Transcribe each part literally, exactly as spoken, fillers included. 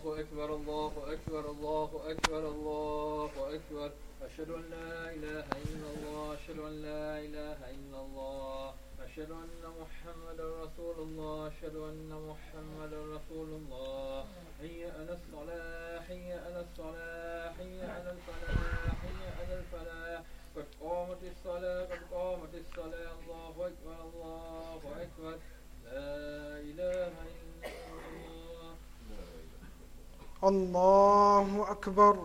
أكبر الله أكبر الله أكبر الله أكبر أشهد أن لا إله إلا الله أشهد أن لا إله إلا الله أشهد أن محمدا رسول الله أشهد أن محمدا رسول الله حي على الصلاة حي على الصلاة حي على الفلاح حي على الفلاح قد قامت الصلاة قد قامت الصلاة الله أكبر الله أكبر لا إله إلا الله الله أكبر.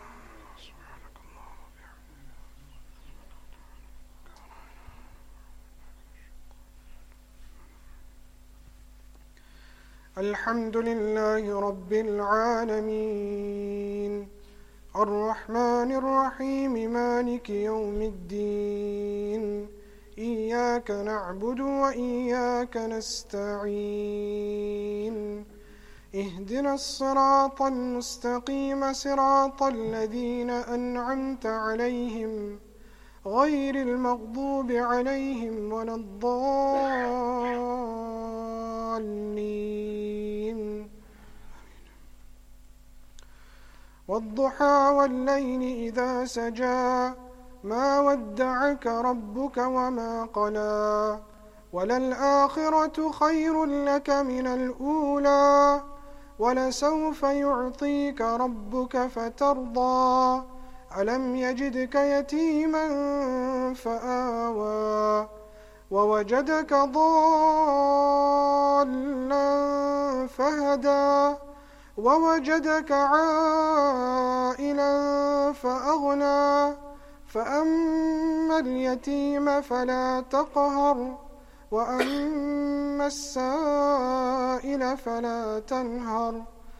الحمد لله رب العالمين الرحمن الرحيم مالك يوم الدين إياك نعبد وإياك نستعين اهدنا الصراط المستقيم صراط الذين أنعمت عليهم غير المغضوب عليهم ولا الضالين. والضحى والليل إذا سجى ما ودعك ربك وما قلى وللآخرة خير لك من الأولى ولسوف يعطيك ربك فترضى ألم يجدك يتيما فآوى ووجدك ضالا فهدى ووجدك عائلا فأغنى فأما اليتيم فلا تقهر وأما السائل فلا تنهر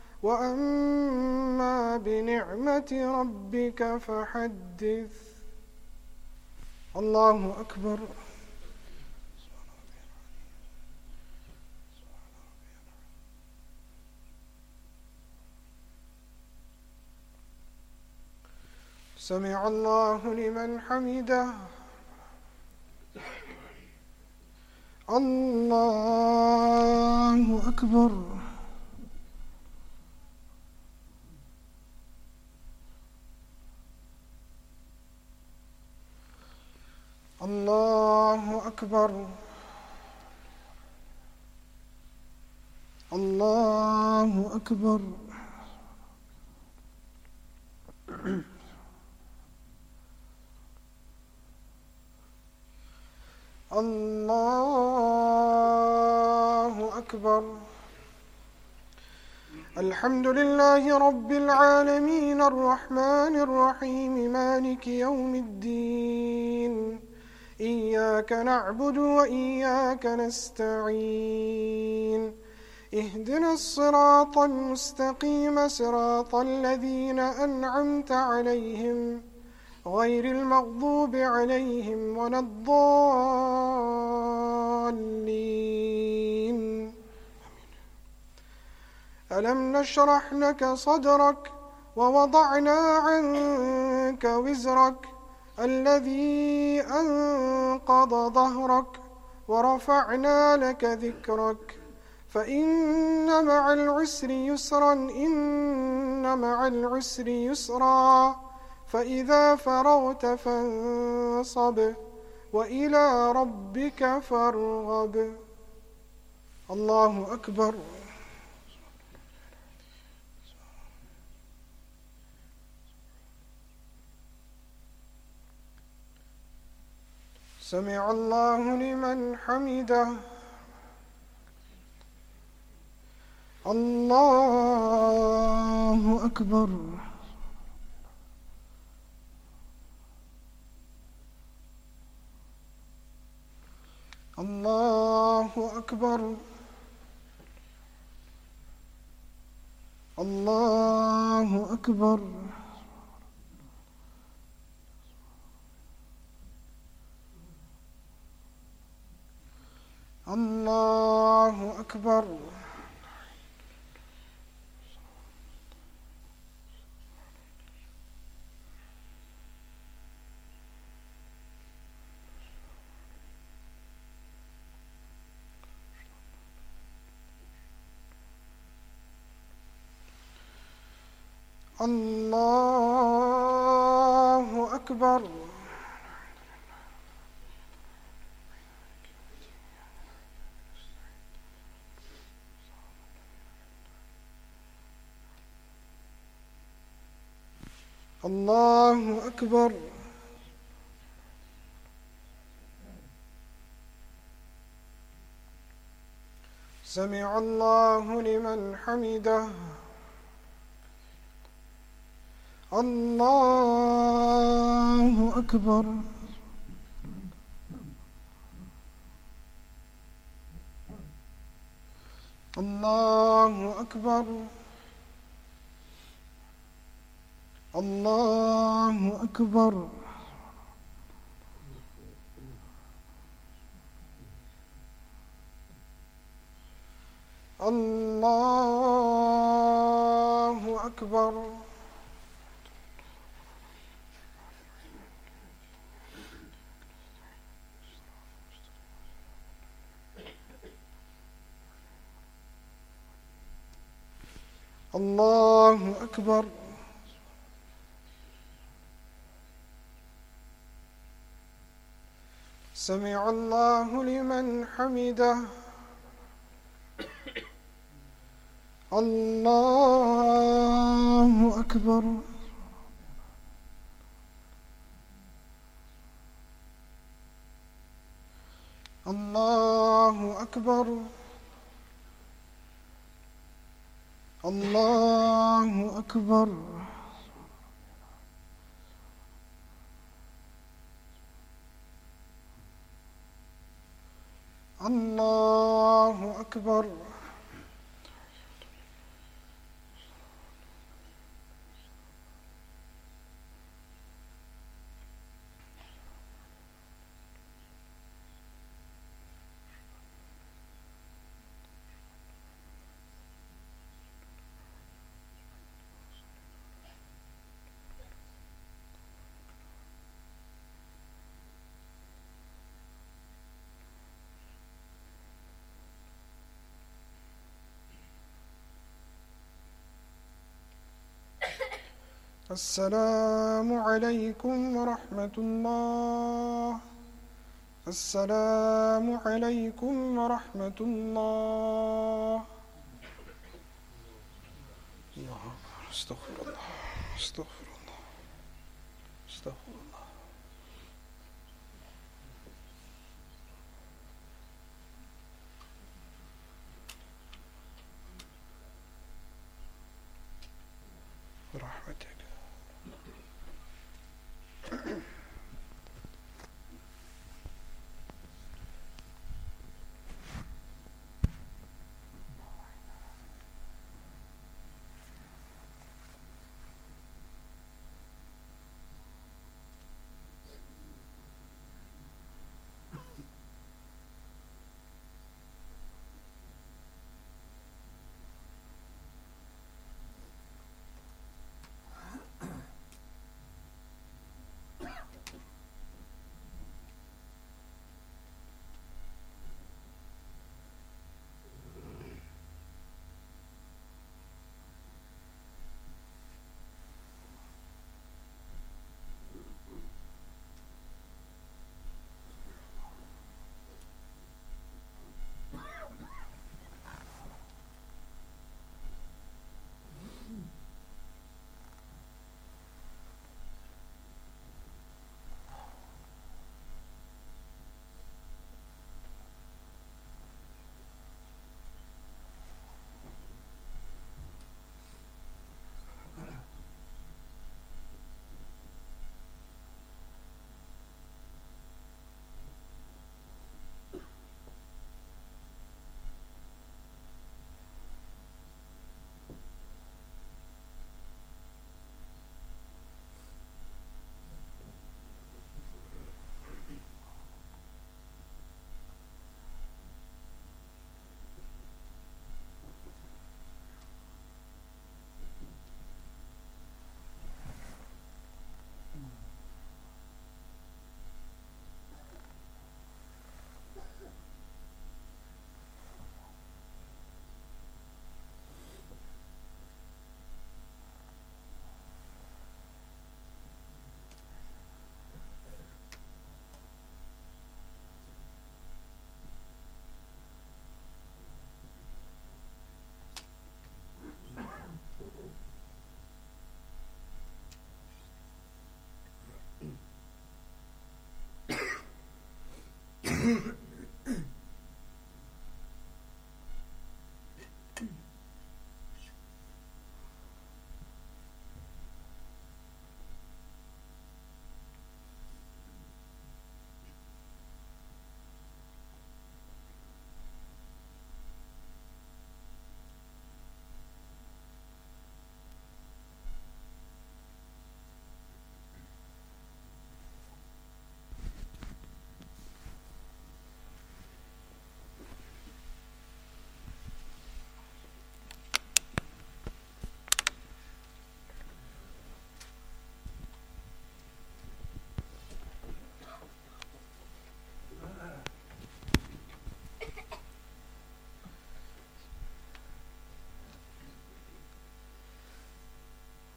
وأما بنعمة ربك فحدث. الله أكبر. سمع الله لمن حمده. الله أكبر. الله أكبر. الله أكبر. الله أكبر. الحمد لله رب العالمين الرحمن الرحيم مالك يوم الدين إياك نعبد وإياك نستعين اهدنا الصراط المستقيم صراط الذين أنعمت عليهم غير المغضوب عليهم ولا الضالين. ألم نشرح لك صدرك ووضعنا عنك وزرك الذي أنقض ظهرك ورفعنا لك ذكرك فإن مع العسر يسرا إن مع العسر يسرا فإذا فرغت فانصب وإلى ربك فارغب. الله أكبر. سمع الله لمن حمده. الله أكبر. الله أكبر. الله أكبر. الله أكبر. الله أكبر. الله أكبر. سمع الله لمن حمده. الله أكبر. الله أكبر. الله أكبر. الله أكبر. الله أكبر. سمع الله لمن حمده. الله أكبر. الله أكبر. الله أكبر. الله أكبر. السلام عليكم ورحمة الله. السلام عليكم ورحمة الله. الله أكبر. استغفر الله. استغفر الله. استغفر الله. برحمتك.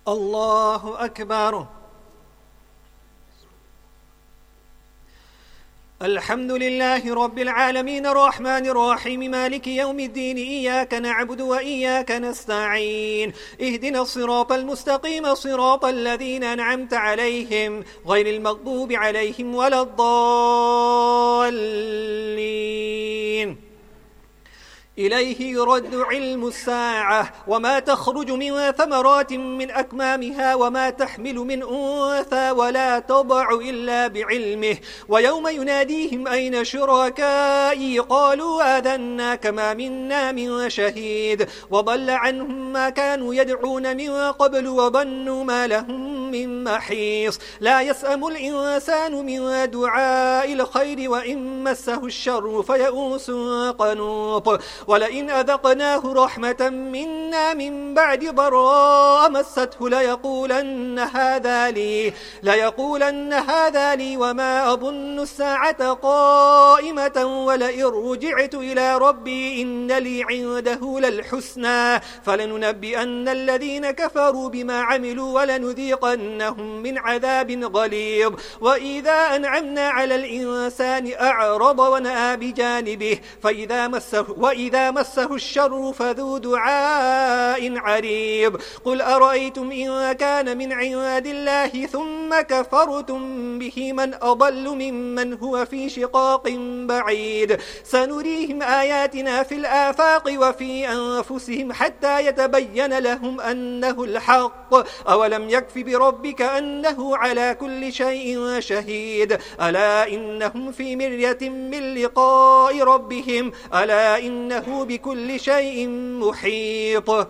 الله أكبر. الحمد لله رب العالمين الرحمن الرحيم مالك يوم الدين إياك نعبد وإياك نستعين اهدنا الصراط المستقيم صراط الذين أنعمت عليهم غير المغضوب عليهم ولا الضالين. إليه يرد علم الساعة وما تخرج من ثمرات من أكمامها وما تحمل من أنثى ولا تضع إلا بعلمه ويوم يناديهم أين شركائي قالوا آذنا كما منا من شهيد وضل عنهم ما كانوا يدعون من قبل وظنوا ما لهم من محيص. لا يسأم الإنسان من دعاء الخير وإن مسه الشر فيئوس قنوط ولئن أذقناه رحمة منا من بعد ضراء مسته ليقولن هذا لي ليقولن هذا لي وما أظن الساعة قائمة ولئن رجعت إلى ربي إن لي عنده للحسنى فلننبئن الذين كفروا بما عملوا ولنذيقنهم من عذاب غليظ. وإذا أنعمنا على الإنسان أعرض ونأى بجانبه فإذا مسه وإذا مسه الشر فذو دعاء عريض. قل أرأيتم إن كان من عند الله ثم كفرتم به من أضل ممن هو في شقاق بعيد. سنريهم آياتنا في الآفاق وفي أنفسهم حتى يتبين لهم أنه الحق. أولم يكف بربك أنه على كل شيء شهيد. ألا إنهم في مرية من لقاء ربهم ألا إنه بكل شيء محيط.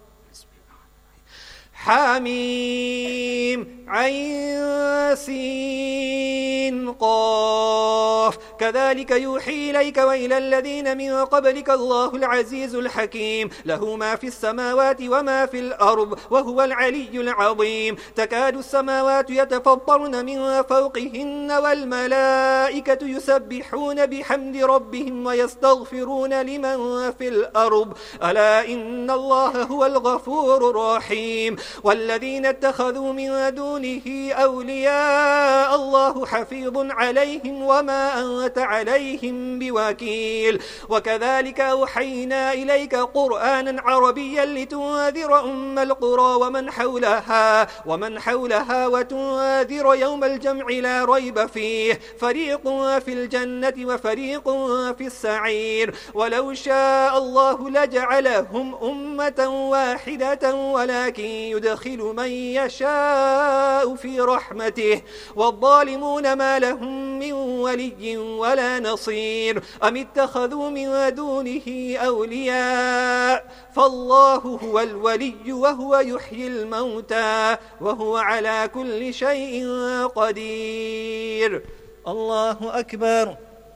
حميم عين سين قاف كذلك يوحي إليك وإلى الذين من قبلك الله العزيز الحكيم له ما في السماوات وما في الأرض وهو العلي العظيم. تكاد السماوات يتفطرن من فوقهن والملائكة يسبحون بحمد ربهم ويستغفرون لمن في الأرض ألا إن الله هو الغفور الرحيم. والذين اتخذوا من دونه أولياء الله حفيظ عليهم وما أنت عليهم بوكيل. وكذلك أوحينا إليك قرآنا عربيا لتنذر أم القرى ومن حولها ومن حولها وتنذر يوم الجمع لا ريب فيه فريق في الجنة وفريق في السعير. ولو شاء الله لجعلهم أمة واحدة ولكن يدخل من يشاء في رحمته والظالمون ما لهم من ولي ولا نصير. أم اتخذوا من دونه أولياء فالله هو الولي وهو يحيي الموتى وهو على كل شيء قدير. الله أكبر.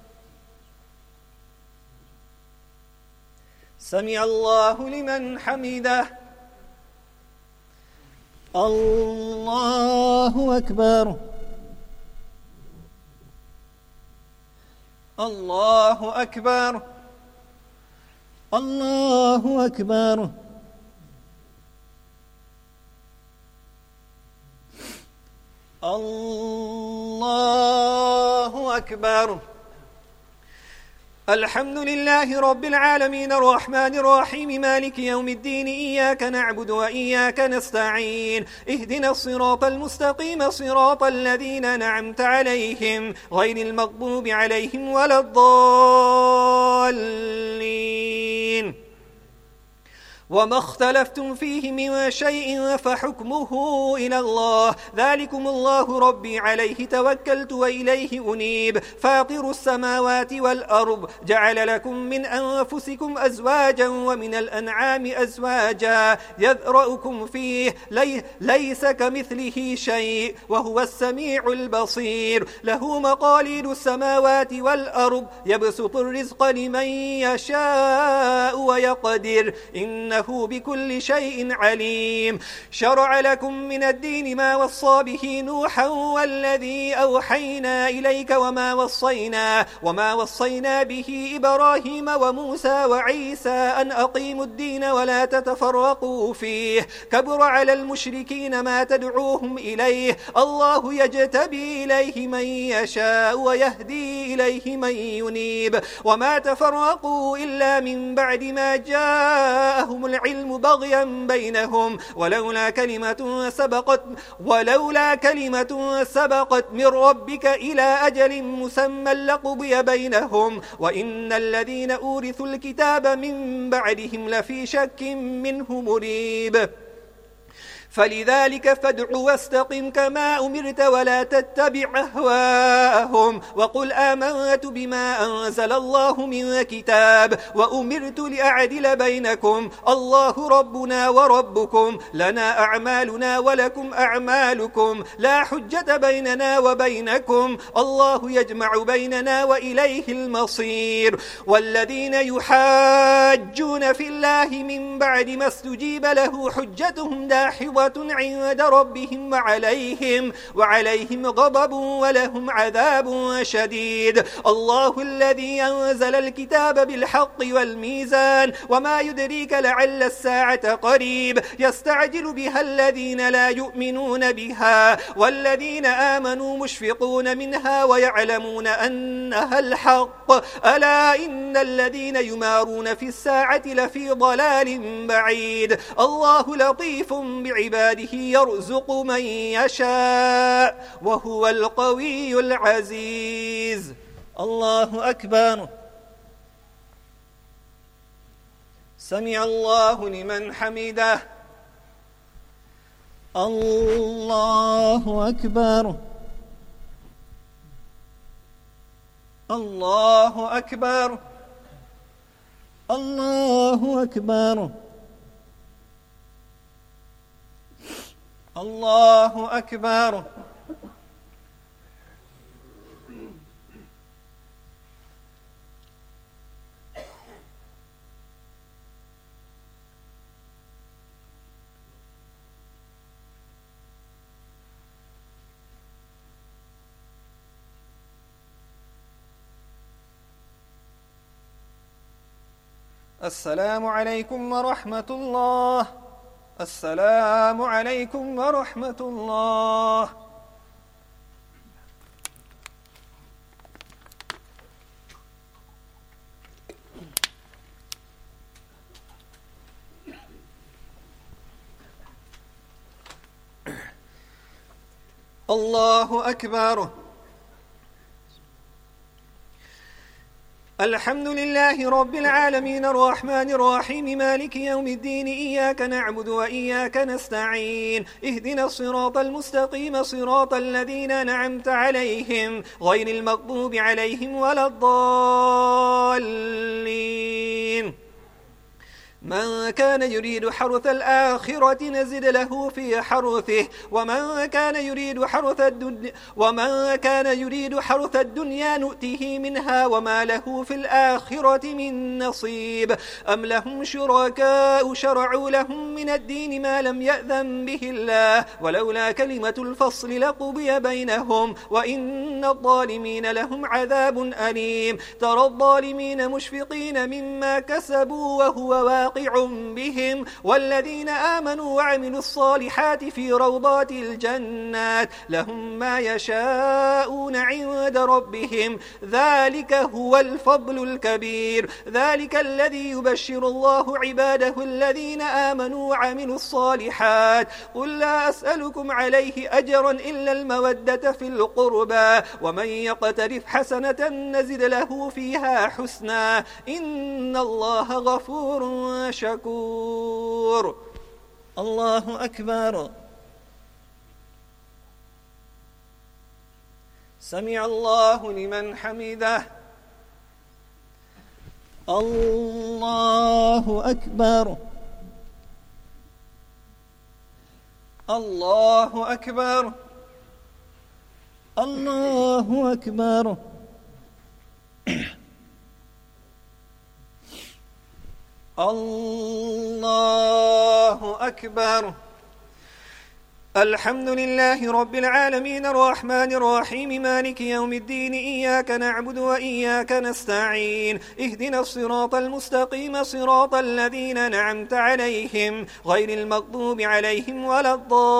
سمع الله لمن حمده. الله أكبر. الله أكبر. الله أكبر. الله أكبر. الحمد لله رب العالمين الرحمن الرحيم مالك يوم الدين إياك نعبد وإياك نستعين اهدنا الصراط المستقيم صراط الذين أنعمت عليهم غير المغضوب عليهم ولا الضالين. وما اختلفتم فيه من شيء فحكمه إلى الله ذلكم الله ربي عليه توكلت وإليه أنيب. فاطر السماوات والأرض جعل لكم من أنفسكم أزواجا ومن الأنعام أزواجا يذرأكم فيه لي ليس كمثله شيء وهو السميع البصير. له مقاليد السماوات والأرض يبسط الرزق لمن يشاء ويقدر إن إنه بكل شيء عليم. شرع لكم من الدين ما وصى به نوحا والذي أوحينا إليك وما وصينا وما وصينا به إبراهيم وموسى وعيسى أن أقيموا الدين ولا تتفرقوا فيه. كبر على المشركين ما تدعوهم إليه. الله يجتبي إليه من يشاء ويهدي إليه من ينيب. وما تفرقوا إلا من بعد ما جاءهم العلم بغيا بينهم ولولا كلمة سبقت ولولا كلمة سبقت من ربك إلى أجل مسمى لقضي بينهم وإن الذين أورثوا الكتاب من بعدهم لفي شك منه مريب. فلذلك فادع واستقم كما أمرت ولا تتبع أهواءهم وقل آمنت بما أنزل الله من كتاب وأمرت لأعدل بينكم الله ربنا وربكم لنا أعمالنا ولكم أعمالكم لا حجة بيننا وبينكم الله يجمع بيننا وإليه المصير. والذين يحاجون في الله من بعد ما استجيب له حجتهم داحضة عند ربهم وعليهم وعليهم غضب ولهم عذاب شديد. الله الذي أنزل الكتاب بالحق والميزان وما يدريك لعل الساعة قريب يستعجل بها الذين لا يؤمنون بها والذين آمنوا مشفقون منها ويعلمون أنها الحق. ألا إن الذين يمارون في الساعة لفي ضلال بعيد. الله لطيف بعباده يرزق من يشاء وهو القوي العزيز. الله أكبر. سمع الله لمن حمده. الله أكبر. الله أكبر. الله أكبر. الله أكبر. السلام عليكم ورحمة الله. السلام عليكم ورحمة الله. الله أكبر. الحمد لله رب العالمين الرحمن الرحيم مالك يوم الدين إياك نعبد وإياك نستعين اهدنا الصراط المستقيم صراط الذين أنعمت عليهم غير المغضوب عليهم ولا الضالين. من كان يريد حرث الآخرة نزد له في حرثه ومن كان يريد حرث الدنيا ومن كان يريد حرث الدنيا نؤته منها وما له في الآخرة من نصيب. أم لهم شركاء شرعوا لهم من الدين ما لم يأذن به الله ولولا كلمة الفصل لقضي بينهم وإن الظالمين لهم عذاب أليم. ترى الظالمين مشفقين مما كسبوا وهو واقع بهم والذين آمنوا وعملوا الصالحات في روضات الجنات لهم ما يشاءون عند ربهم ذلك هو الفضل الكبير. ذلك الذي يبشر الله عباده الذين آمنوا وعملوا الصالحات. قل لا أسألكم عليه أجرا إلا المودة في القربى ومن يقترف حسنة نزد له فيها حسنا إن الله غفور شكور. الله أكبر. سمع الله لمن حمده. الله أكبر. الله أكبر. الله أكبر. الله أكبر. الحمد لله رب العالمين الرحمن الرحيم مالك يوم الدين إياك نعبد وإياك نستعين اهدنا الصراط المستقيم صراط الذين أنعمت عليهم غير المغضوب عليهم ولا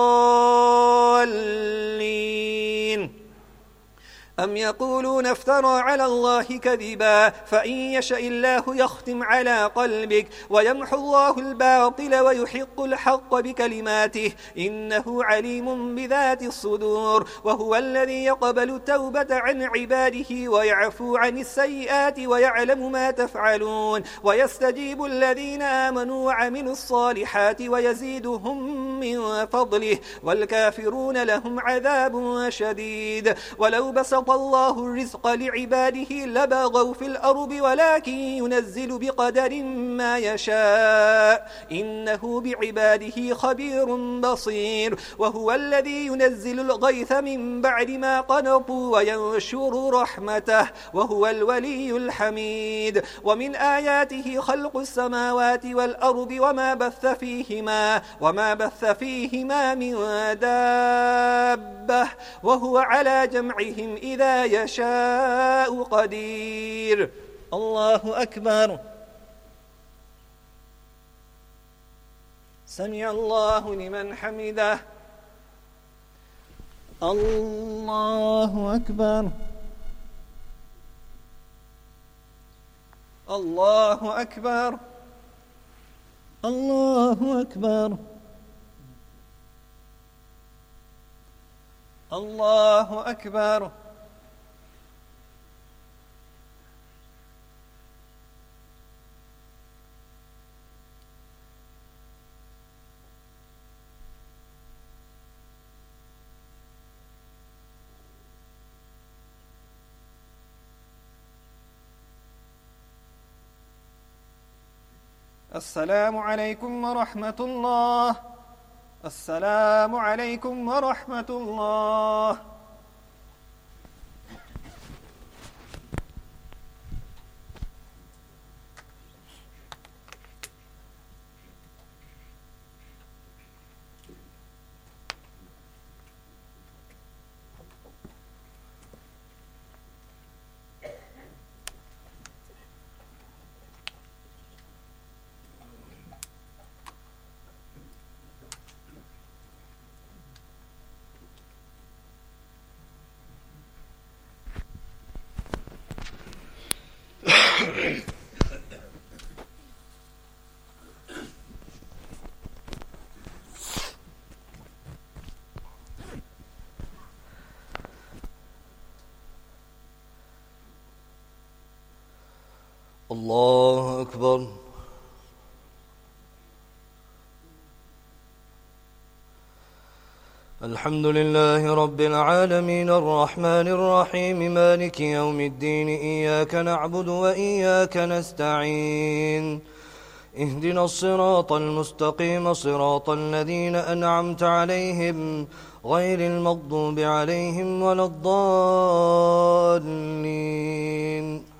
الضالين. أم يقولون افترى على الله كذبا فإن يشأ الله يختم على قلبك ويمحو الله الباطل ويحق الحق بكلماته إنه عليم بذات الصدور وهو الذي يقبل التوبة عن عباده ويعفو عن السيئات ويعلم ما تفعلون ويستجيب الذين آمنوا وعملوا الصالحات ويزيدهم من فضله والكافرون لهم عذاب شديد. ولو بسط الله الرزق لعباده لبغوا في الأرض ولكن ينزل بقدر ما يشاء إنه بعباده خبير بصير وهو الذي ينزل الغيث من بعد ما قنطوا وينشر رحمته وهو الولي الحميد. ومن آياته خلق السماوات والأرض وما بث فيهما وما بث فيهما من دابة وهو على جمعهم إذا يشاء قدير. الله أكبر. سمع الله لمن حمده. الله أكبر. الله أكبر. الله أكبر. الله أكبر. السلام عليكم ورحمة الله. السلام عليكم ورحمة الله. الله أكبر. الحمد لله رب العالمين الرحمن الرحيم مالك يوم الدين إياك نعبد وإياك نستعين اهدنا الصراط المستقيم صراط الذين أنعمت عليهم غير المغضوب عليهم ولا الضالين.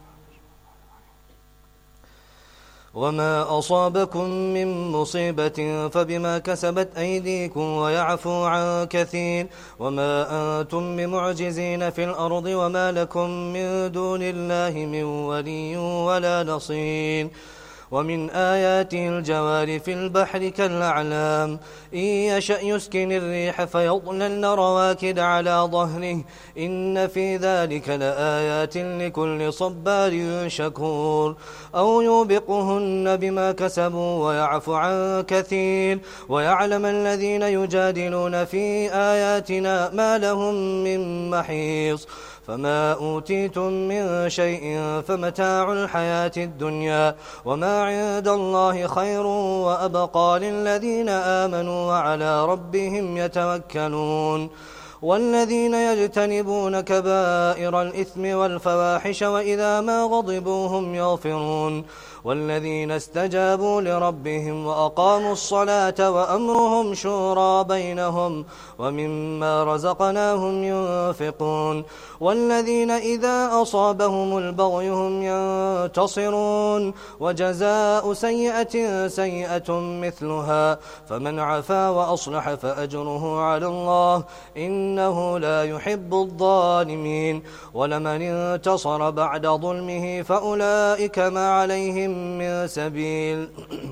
وما أصابكم من مصيبة فبما كسبت أيديكم ويعفو عن كثير وما أنتم بمعجزين في الأرض وما لكم من دون الله من ولي ولا نصير. ومن آياته الجوار في البحر كالأعلام إن يشأ يسكن الريح فيضللن رواكد على ظهره إن في ذلك لآيات لكل صبار شكور. أو يوبقهن بما كسبوا ويعفو عن كثير ويعلم الذين يجادلون في آياتنا ما لهم من محيص. فما أوتيتم من شيء فمتاع الحياة الدنيا وما عند الله خير وأبقى للذين آمنوا وعلى ربهم يتوكلون. والذين يجتنبون كبائر الإثم والفواحش وإذا ما غضبوا هم يغفرون والذين استجابوا لربهم وأقاموا الصلاة وأمرهم شورى بينهم ومما رزقناهم ينفقون والذين إذا أصابهم البغي هم ينتصرون وجزاء سيئة سيئة مثلها فمن عفا وأصلح فأجره على الله إنه لا يحب الظالمين ولمن انتصر بعد ظلمه فأولئك ما عليهم من سبيل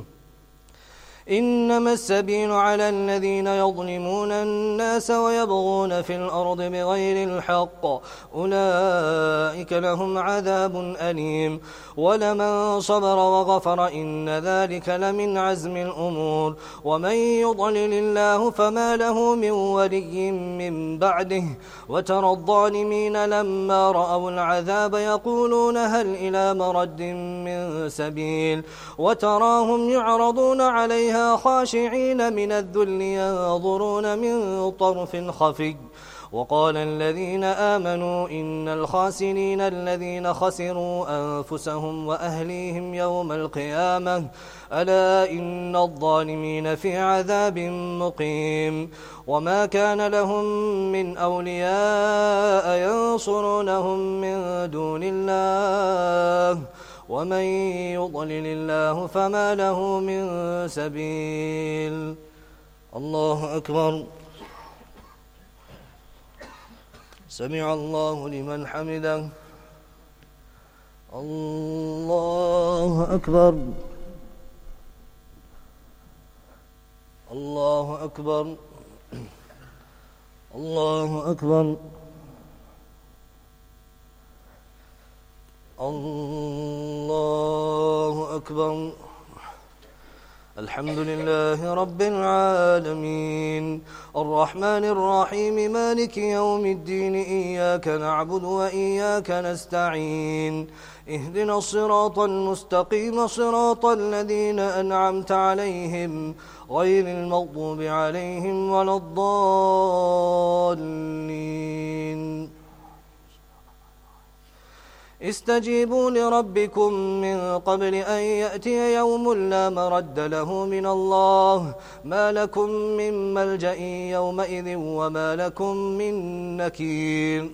إنما السبيل على الذين يظلمون الناس ويبغون في الأرض بغير الحق أولئك لهم عذاب أليم ولمن صبر وغفر إن ذلك لمن عزم الأمور ومن يضلل الله فما له من ولي من بعده وترى الظالمين لما رأوا العذاب يقولون هل إلى مرد من سبيل وتراهم يعرضون عليها خاشعين من الذل ينظرون من طرف خفي وقال الذين آمنوا إن الخاسرين الذين خسروا أنفسهم وأهليهم يوم القيامة ألا إن الظالمين في عذاب مقيم وما كان لهم من أولياء ينصرونهم من دون الله ومن يضلل الله فما له من سبيل الله أكبر سمع الله لمن حمده الله أكبر الله أكبر الله أكبر الله أكبر الحمد لله رب العالمين الرحمن الرحيم مالك يوم الدين إياك نعبد وإياك نستعين اهدنا الصراط المستقيم صراط الذين أنعمت عليهم غير المغضوب عليهم ولا الضالين استجيبوا لربكم من قبل أن يأتي يوم لا مرد له من الله ما لكم من ملجأ يومئذ وما لكم من نكير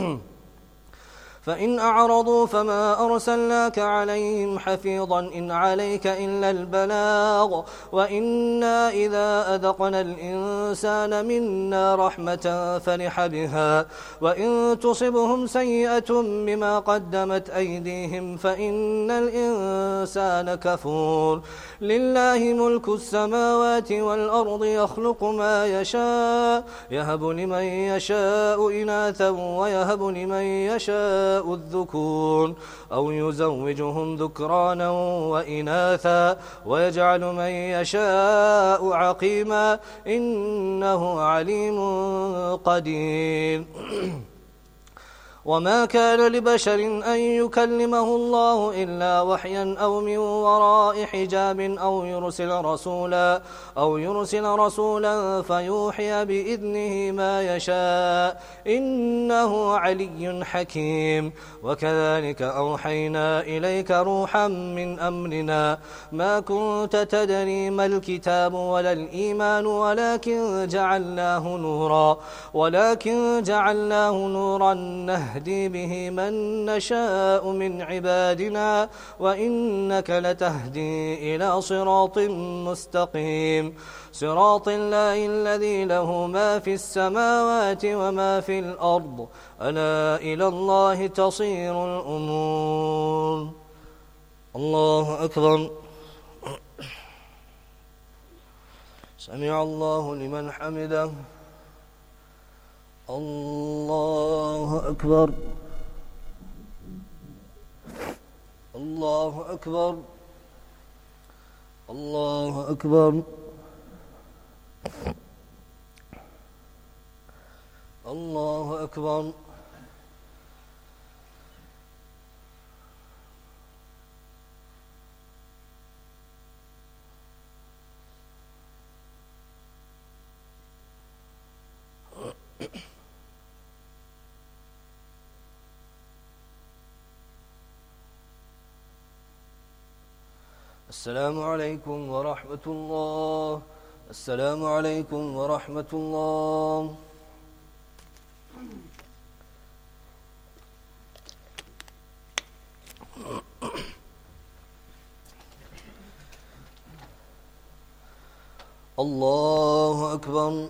فإن أعرضوا فما أرسلناك عليهم حفيظا إن عليك إلا البلاغ وإنا إذا أذقنا الإنسان منا رحمة فرح بها وإن تصبهم سيئة بما قدمت أيديهم فإن الإنسان كفور لله ملك السماوات والأرض يخلق ما يشاء يهب لمن يشاء إناثا ويهب لمن يشاء الذكور أو يزوجهم ذكرانا وإناثا ويجعل من يشاء عقيما إنه عليم قدير وما كان لبشر أن يكلمه الله إلا وحيا أو من وراء حجاب أو يرسل رسولا أو يرسل رسولا فيوحي بإذنه ما يشاء إنه علي حكيم وكذلك أوحينا إليك روحا من أمرنا ما كنت تدري ما الكتاب ولا الإيمان ولكن جعلناه نورا ولكن جعلناه نورا نهدي نهدي به من نشاء من عبادنا وإنك لتهدي إلى صراط مستقيم صراط الله الذي له ما في السماوات وما في الأرض ألا إلى الله تصير الأمور الله أكبر سمع الله لمن حمده الله أكبر الله أكبر الله أكبر الله أكبر السلام عليكم ورحمة الله. السلام عليكم ورحمة الله. الله أكبر.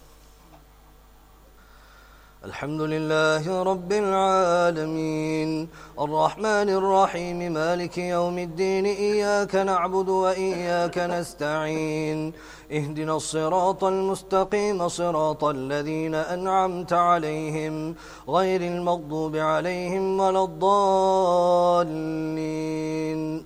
الحمد لله رب العالمين الرحمن الرحيم مالك يوم الدين إياك نعبد وإياك نستعين اهدنا الصراط المستقيم صراط الذين أنعمت عليهم غير المغضوب عليهم ولا الضالين.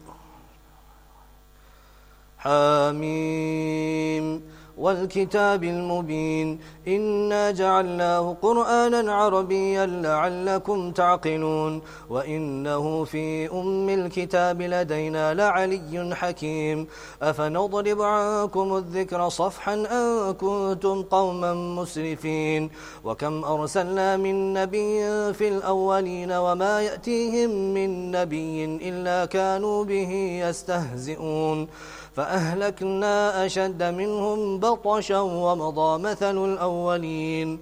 حاميم والكتاب المبين إنا جعلناه قرآنا عربيا لعلكم تعقلون وإنه في أم الكتاب لدينا لعلي حكيم أفنضرب عنكم الذكر صفحا أن كنتم قوما مسرفين وكم أرسلنا من نبي في الأولين وما يأتيهم من نبي إلا كانوا به يستهزئون فأهلكنا أشد منهم بطشا ومضى مثل الأولين.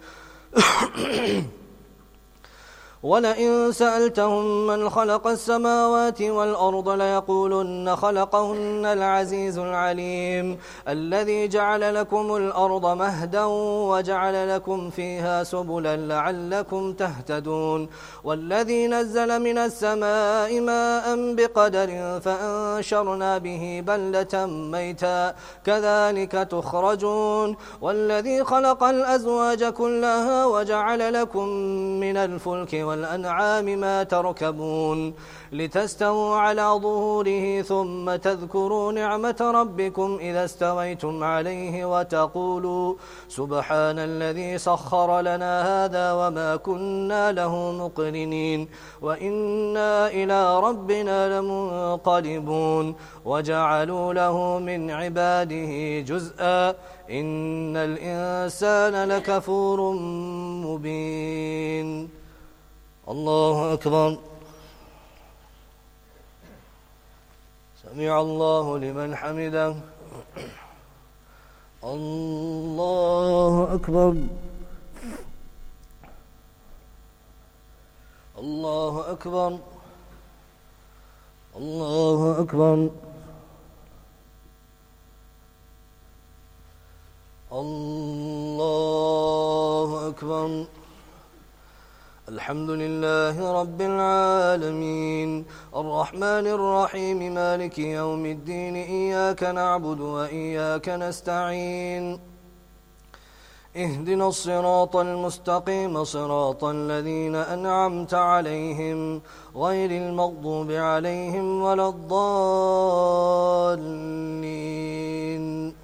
ولئن سألتهم من خلق السماوات والأرض ليقولن خلقهن العزيز العليم الذي جعل لكم الأرض مهدا وجعل لكم فيها سبلا لعلكم تهتدون والذي نزل من السماء ماء بقدر فأنشرنا به بلدة ميتا كذلك تخرجون والذي خلق الأزواج كلها وجعل لكم من الفلك والأنعام ما تركبون لتستووا على ظهوره ثم تذكروا نعمة ربكم إذا استويتم عليه وتقولوا سبحان الذي سخر لنا هذا وما كنا له مقرنين وإنا إلى ربنا لمنقلبون وجعلوا له من عباده جزءا إن الإنسان لكفور مبين. الله أكبر. سمع الله لمن حمده. الله أكبر. الله أكبر. الله أكبر. الله أكبر. الحمد لله رب العالمين الرحمن الرحيم مالك يوم الدين إياك نعبد وإياك نستعين اهدنا الصراط المستقيم صراط الذين أنعمت عليهم غير المغضوب عليهم ولا الضالين.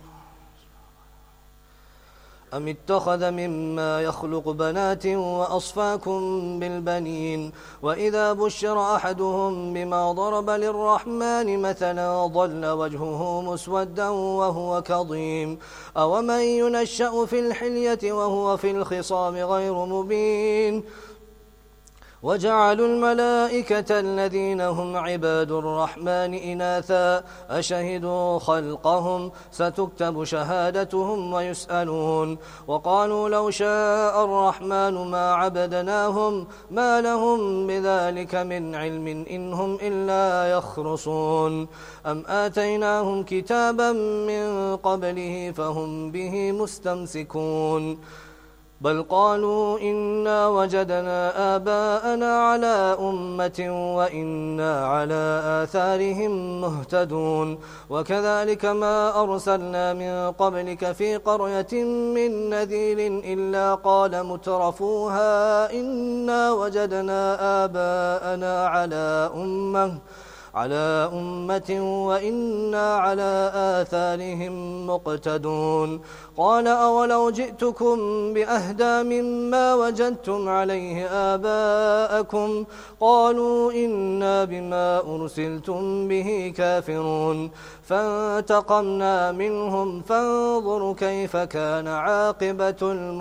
أم اتخذ مما يخلق بنات وأصفاكم بالبنين وإذا بشر أحدهم بما ضرب للرحمن مثلا ظل وجهه مسودا وهو كظيم أومن ينشأ في الحلية وهو في الخصام غير مبين وجعلوا الملائكة الذين هم عباد الرحمن إناثا أشهدوا خلقهم ستكتب شهادتهم ويسألون وقالوا لو شاء الرحمن ما عبدناهم ما لهم بذلك من علم إنهم إلا يخرصون أم آتيناهم كتابا من قبله فهم به مستمسكون بل قالوا إنا وجدنا آباءنا على أمة وإنا على آثارهم مهتدون وكذلك ما أرسلنا من قبلك في قرية من نذير إلا قال مترفوها إنا وجدنا آباءنا على أمة على أمة وإنا على آثارهم مقتدون قال أولو جئتكم بأهدى مما وجدتم عليه آباءكم قالوا إنا بما أرسلتم به كافرون فانتقمنا منهم فانظروا كيف كان عاقبة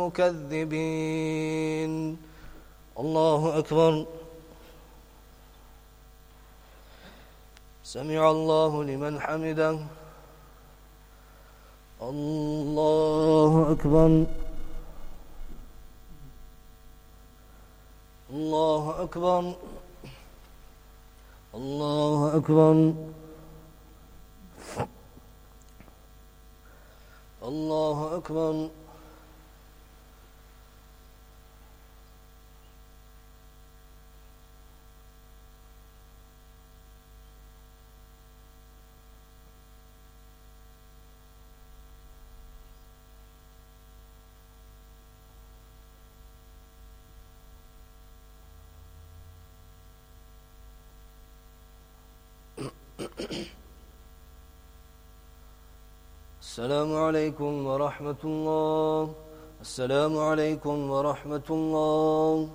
المكذبين. الله أكبر. سمع الله لمن حمده. الله أكبر. الله أكبر. الله أكبر. الله أكبر. السلام عليكم ورحمة الله. السلام عليكم ورحمة الله.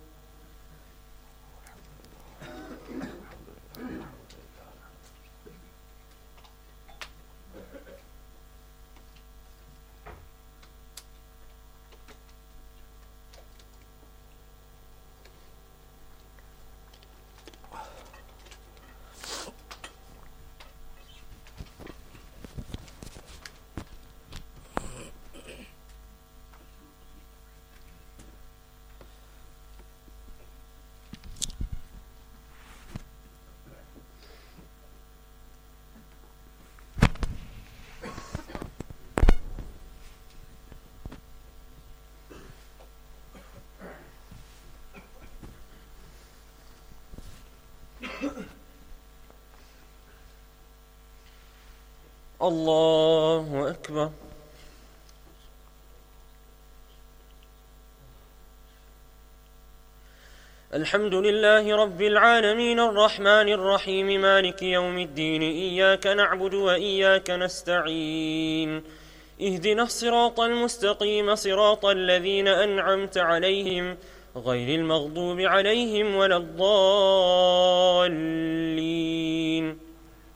الله أكبر. الحمد لله رب العالمين الرحمن الرحيم مالك يوم الدين إياك نعبد وإياك نستعين اهدنا الصراط المستقيم صراط الذين أنعمت عليهم غير المغضوب عليهم ولا الضالين.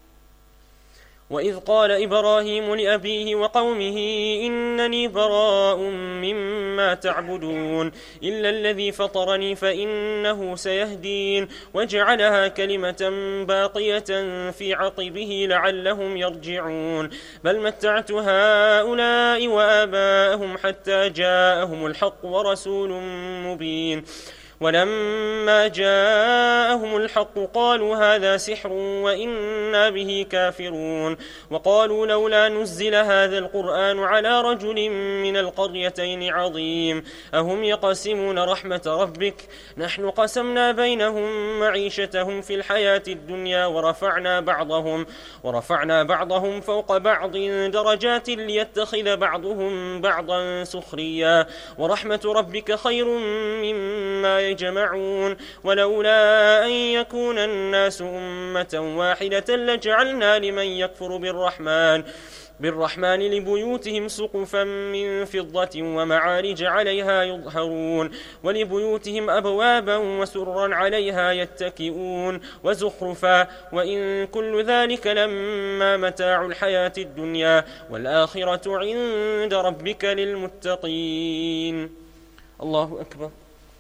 وإذ قال إبراهيم لأبيه وقومه إنني براء مما تعبدون إلا الذي فطرني فإنه سيهدين وجعلها كلمة باقية في عقبه لعلهم يرجعون بل متعت هؤلاء وآباءهم حتى جاءهم الحق ورسول مبين ولما جاءهم الحق قالوا هذا سحر وإنا به كافرون وقالوا لولا نزل هذا القرآن على رجل من القريتين عظيم أهم يقسمون رحمة ربك نحن قسمنا بينهم معيشتهم في الحياة الدنيا ورفعنا بعضهم ورفعنا بعضهم فوق بعض درجات ليتخذ بعضهم بعضا سخريا ورحمة ربك خير مما يجمعون ولولا أن يكون الناس أمة واحدة لجعلنا لمن يكفر بالرحمن بالرحمن لبيوتهم سقفا من فضة ومعارج عليها يظهرون ولبيوتهم أبوابا وسرا عليها يتكئون وزخرفا وإن كل ذلك لما متاع الحياة الدنيا والآخرة عند ربك للمتقين. الله أكبر.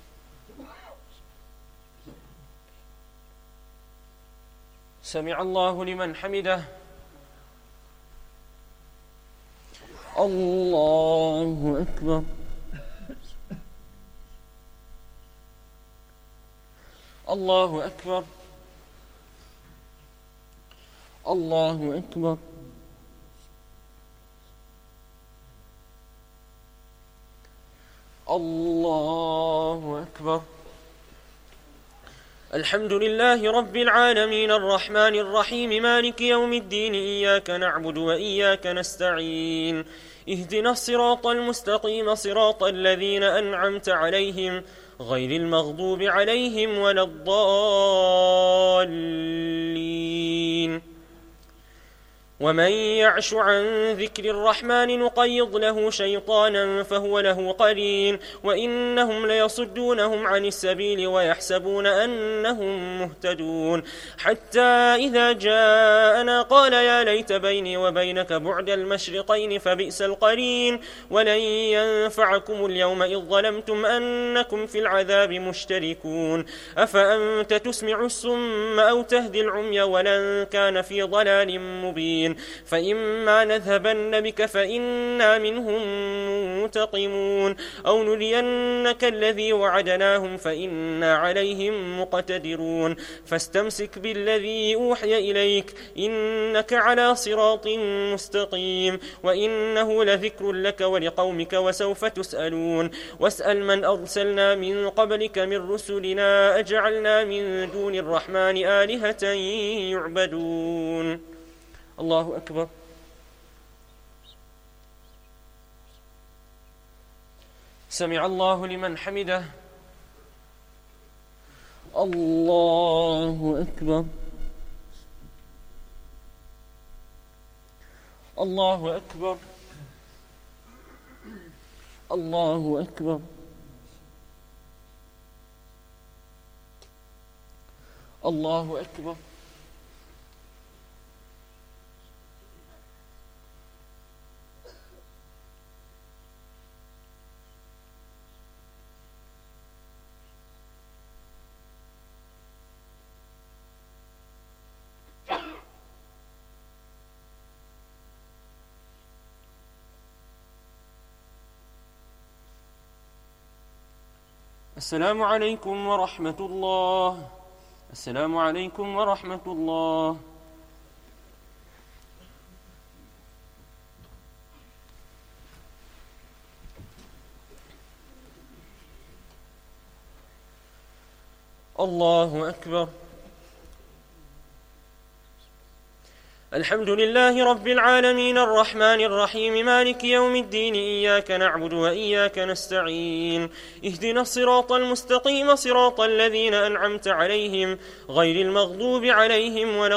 سمع الله لمن حمده. الله أكبر. الله أكبر. الله أكبر. الله أكبر. الحمد لله رب العالمين الرحمن الرحيم مالك يوم الدين إياك نعبد وإياك نستعين اهدنا الصراط المستقيم صراط الذين أنعمت عليهم غير المغضوب عليهم ولا الضالين. ومن يعش عن ذكر الرحمن نقيض له شيطانا فهو له قرين وإنهم ليصدونهم عن السبيل ويحسبون أنهم مهتدون حتى إذا جاءنا قال يا ليت بيني وبينك بعد المشرقين فبئس القرين ولن ينفعكم اليوم إذ ظلمتم أنكم في العذاب مشتركون أفأنت تسمع الصم أو تهدي العمي ولن كان في ضلال مبين فإما نذهبن بك فإنا منهم منتقمون أو نرينك الذي وعدناهم فإنا عليهم مقتدرون فاستمسك بالذي أوحي إليك إنك على صراط مستقيم وإنه لذكر لك ولقومك وسوف تسألون واسأل من أرسلنا من قبلك من رسلنا أجعلنا من دون الرحمن آلهة يعبدون. الله أكبر. سمع الله لمن حمده. الله أكبر. الله أكبر. الله أكبر. الله أكبر. السلام عليكم ورحمة الله. السلام عليكم ورحمة الله. الله أكبر. الحمد لله رب العالمين الرحمن الرحيم مالك يوم الدين إياك نعبد وإياك نستعين اهدنا الصراط المستقيم صراط الذين أنعمت عليهم غير المغضوب عليهم ولا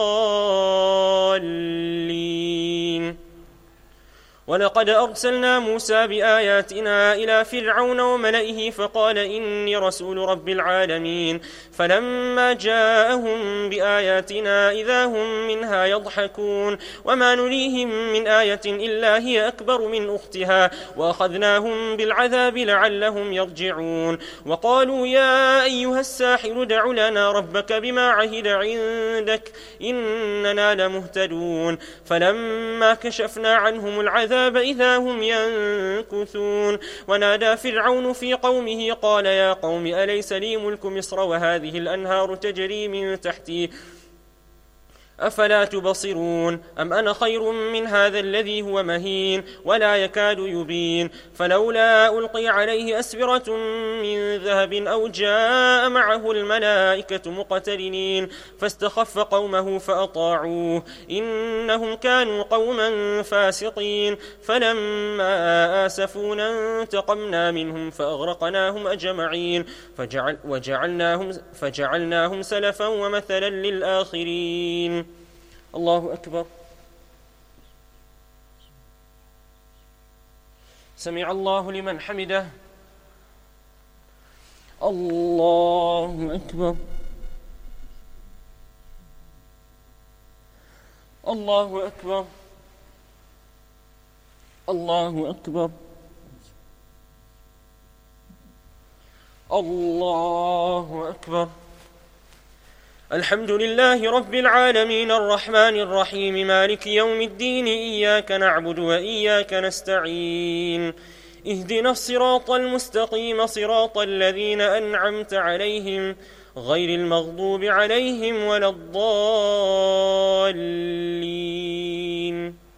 الضالين. ولقد أرسلنا موسى بآياتنا إلى فرعون وملئه فقال إني رسول رب العالمين فلما جاءهم بآياتنا إذا هم منها يضحكون وما نريهم من آية إلا هي أكبر من أختها وأخذناهم بالعذاب لعلهم يرجعون. وقالوا يا أيها الساحر دع لنا ربك بما عهد عندك إننا لمهتدون. فلما كشفنا عنهم العذاب إذا هم ينكثون. ونادى فرعون في قومه قال يا قوم أليس لي ملك مصر وهذه الأنهار تجري من تحتي أفلا تبصرون أم أنا خير من هذا الذي هو مهين ولا يكاد يبين. فلولا ألقي عليه أسورة من ذهب أو جاء معه الملائكة مقترنين فاستخف قومه فأطاعوه إنهم كانوا قوما فاسقين. فلما آسفونا انتقمنا منهم فأغرقناهم أجمعين فجعل وجعلناهم, فجعلناهم سلفا ومثلا للآخرين. الله أكبر. سمع الله لمن حمده. الله أكبر. الله أكبر. الله أكبر. الله أكبر. الحمد لله رب العالمين الرحمن الرحيم مالك يوم الدين إياك نعبد وإياك نستعين اهدنا الصراط المستقيم صراط الذين أنعمت عليهم غير المغضوب عليهم ولا الضالين.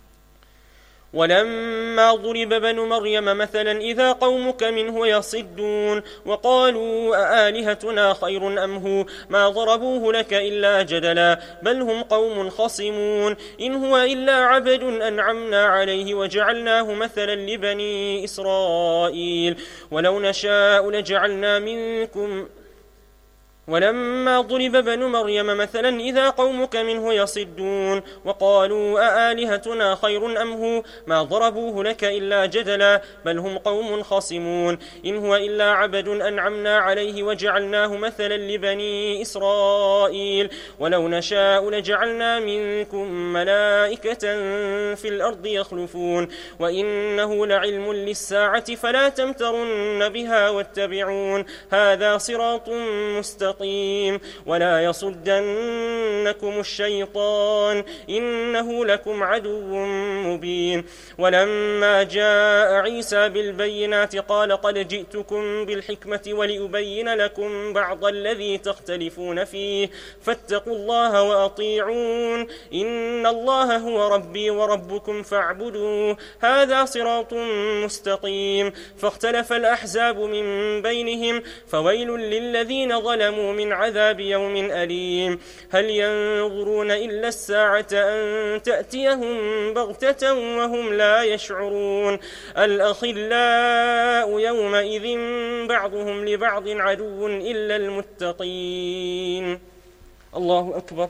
ولما ضرب ابن مريم مثلا إذا قومك منه يصدون وقالوا أآلهتنا خير أم هو ما ضربوه لك إلا جدلا بل هم قوم خصمون إن هو إلا عبد أنعمنا عليه وجعلناه مثلا لبني إسرائيل ولو نشاء لجعلنا منكم ولما ضرب ابن مريم مثلا إذا قومك منه يصدون وقالوا أآلهتنا خير أم هو ما ضربوه لك إلا جدلا بل هم قوم خصمون إن هو إلا عبد أنعمنا عليه وجعلناه مثلا لبني إسرائيل ولو نشاء لجعلنا منكم ملائكة في الأرض يخلفون وإنه لعلم للساعة فلا تمترن بها واتبعون هذا صراط مستقيم ولا يصدنكم الشيطان إنه لكم عدو مبين ولما جاء عيسى بالبينات قال قد جئتكم بالحكمة ولأبين لكم بعض الذي تختلفون فيه فاتقوا الله وأطيعون إن الله هو ربي وربكم فاعبدوه هذا صراط مستقيم فاختلف الأحزاب من بينهم فويل للذين ظلموا من عذاب يوم أليم هل ينظرون إلا الساعة أن تأتيهم بغتة وهم لا يشعرون الأخلاء يومئذ بعضهم لبعض عدو إلا المتقين الله أكبر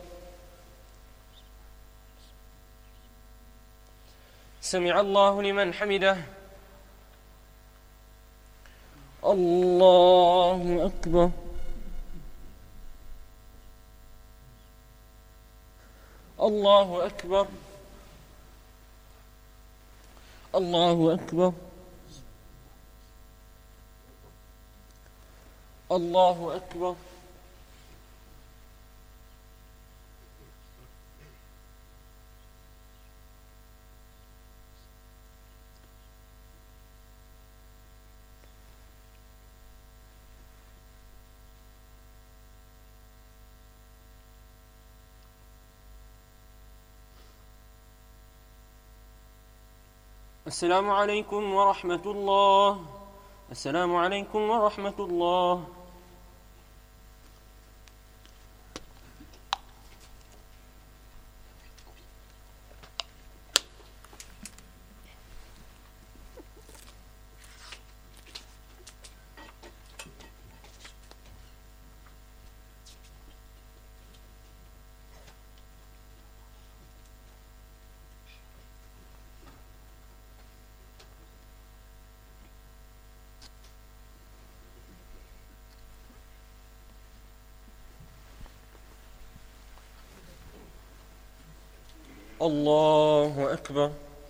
سمع الله لمن حمده الله أكبر الله أكبر الله أكبر الله أكبر السلام عليكم ورحمة الله السلام عليكم ورحمة الله الله أكبر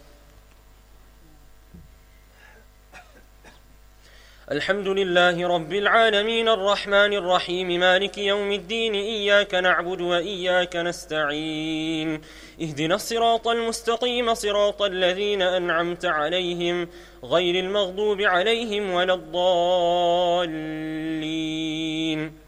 الحمد لله رب العالمين الرحمن الرحيم مالك يوم الدين إياك نعبد وإياك نستعين اهدنا الصراط المستقيم صراط الذين أنعمت عليهم غير المغضوب عليهم ولا الضالين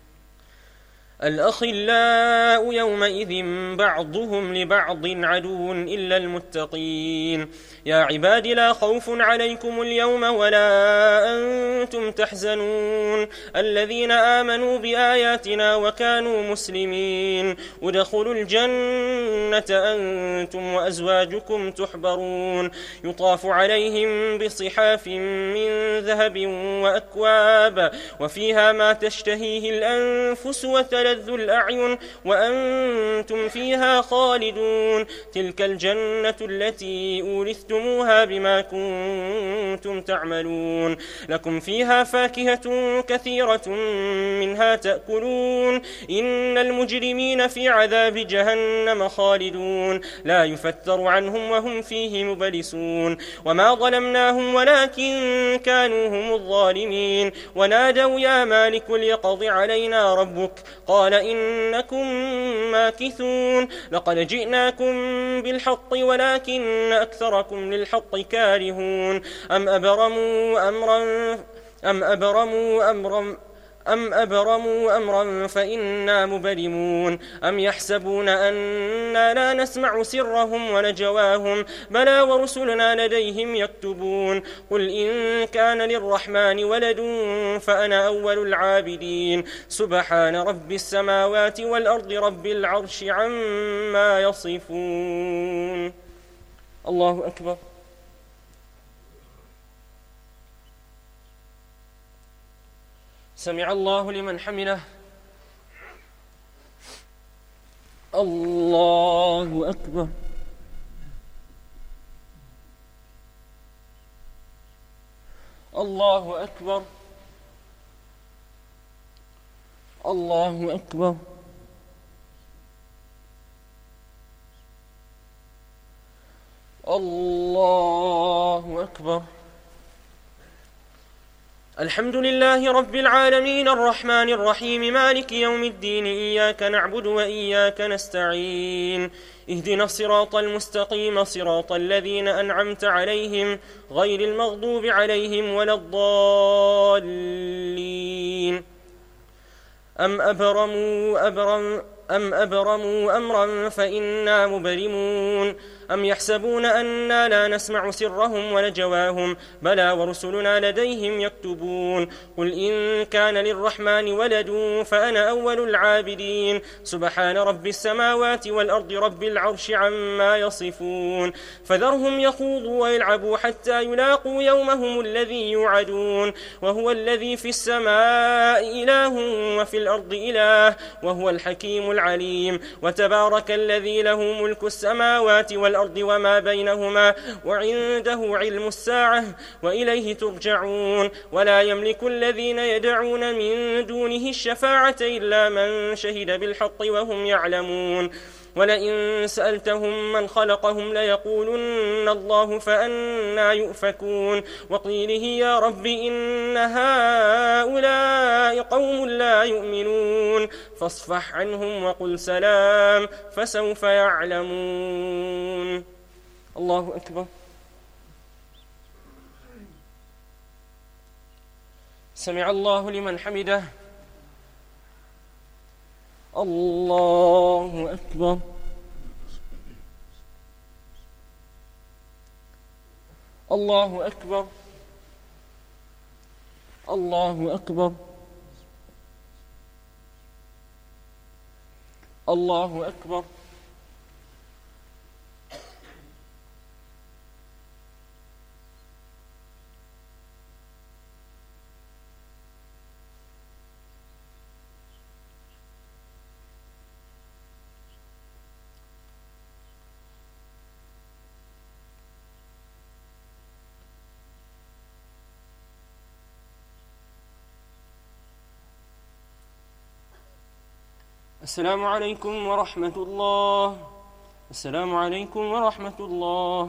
الأخلاء يومئذ بعضهم لبعض عدو إلا المتقين يا عباد لا خوف عليكم اليوم ولا أنتم تحزنون الذين آمنوا بآياتنا وكانوا مسلمين ادخلوا الجنة أنتم وأزواجكم تحبرون يطاف عليهم بصحاف من ذهب وأكواب وفيها ما تشتهيه الأنفس وتلذ الأعين وأنتم فيها خالدون تلك الجنة التي أورثتموها بما كنتم تعملون لكم فيها فاكهة كثيرة منها تأكلون إن المجرمين في عذاب جهنم خالدون لا يفتر عنهم وهم فيه مبلسون وما ظلمناهم ولكن كانوا هم الظالمين ونادوا يا مالك ليقض علينا ربك قال إنكم ماكثون لقد جئناكم بالحق ولكن أكثركم للحق كارهون أم أبرموا أمرا أم أبرموا أمرا أم أبرموا أمرا فإنا مبرمون أم يحسبون أننا لا نسمع سرهم ونجواهم بلى ورسلنا لديهم يكتبون قل إن كان للرحمن ولد فأنا أول العابدين سبحان رب السماوات والأرض رب العرش عما يصفون الله أكبر سمع الله لمن حمده الله أكبر. الله أكبر. الله أكبر. الله أكبر. الحمد لله رب العالمين الرحمن الرحيم مالك يوم الدين إياك نعبد وإياك نستعين اهدنا الصراط المستقيم صراط الذين أنعمت عليهم غير المغضوب عليهم ولا الضالين أم أبرموا أبرم أم أبرموا أمرا فإنا مبرمون أم يحسبون أنا لا نسمع سرهم ونجواهم بلى ورسلنا لديهم يكتبون قل إن كان للرحمن ولد فأنا أول العابدين سبحان رب السماوات والأرض رب العرش عما يصفون فذرهم يخوضوا ويلعبوا حتى يلاقوا يومهم الذي يوعدون وهو الذي في السماء إله وفي الأرض إله وهو الحكيم العليم وتبارك الذي له ملك السماوات والأرض الأرض وما بينهما وعنده علم الساعة وإليه ترجعون ولا يملك الذين يدعون من دونه الشفاعة إلا من شهد بالحق وهم يعلمون ولئن سألتهم من خلقهم ليقولن الله فأنا يؤفكون وقيله يا رب إن هؤلاء قوم لا يؤمنون فاصفح عنهم وقل سلام فسوف يعلمون. الله أكبر. سمع الله لمن حمده. الله أكبر. الله أكبر. الله أكبر. الله أكبر. السلام عليكم ورحمة الله. السلام عليكم ورحمة الله.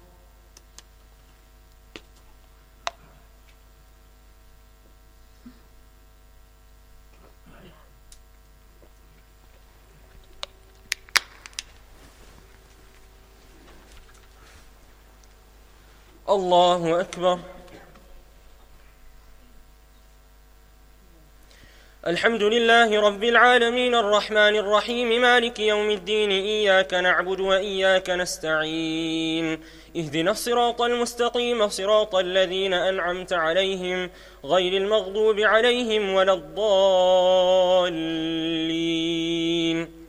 الله أكبر. الحمد لله رب العالمين الرحمن الرحيم مالك يوم الدين إياك نعبد وإياك نستعين اهدنا الصراط المستقيم صراط الذين أنعمت عليهم غير المغضوب عليهم ولا الضالين.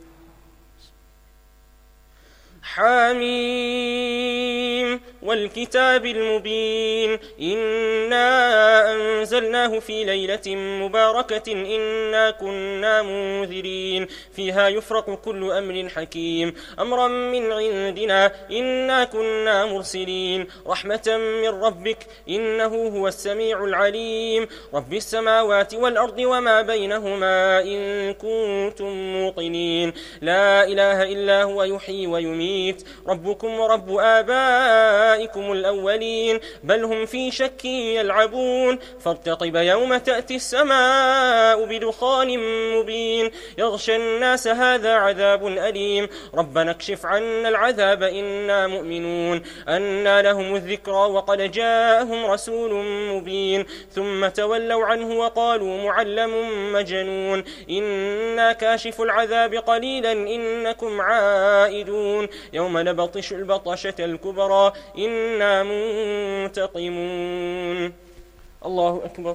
حاميم والكتاب المبين إنا أنزلناه في ليلة مباركة إنا كنا منذرين فيها يفرق كل أمر حكيم أمرا من عندنا إنا كنا مرسلين رحمة من ربك إنه هو السميع العليم رب السماوات والأرض وما بينهما إن كنتم موقنين لا إله إلا هو يحيي ويميت ربكم ورب آبائكم الأولين بل هم في شك يلعبون فارتقب يوم تأتي السماء بدخان مبين يغشى الناس هذا عذاب أليم ربنا اكشف عنا العذاب إنا مؤمنون أنى لهم الذكرى وقد جاءهم رسول مبين ثم تولوا عنه وقالوا معلم مجنون إنا كاشف العذاب قليلا إنكم عائدون يوم نبطش البطشة الكبرى إنا منتقمون. الله أكبر.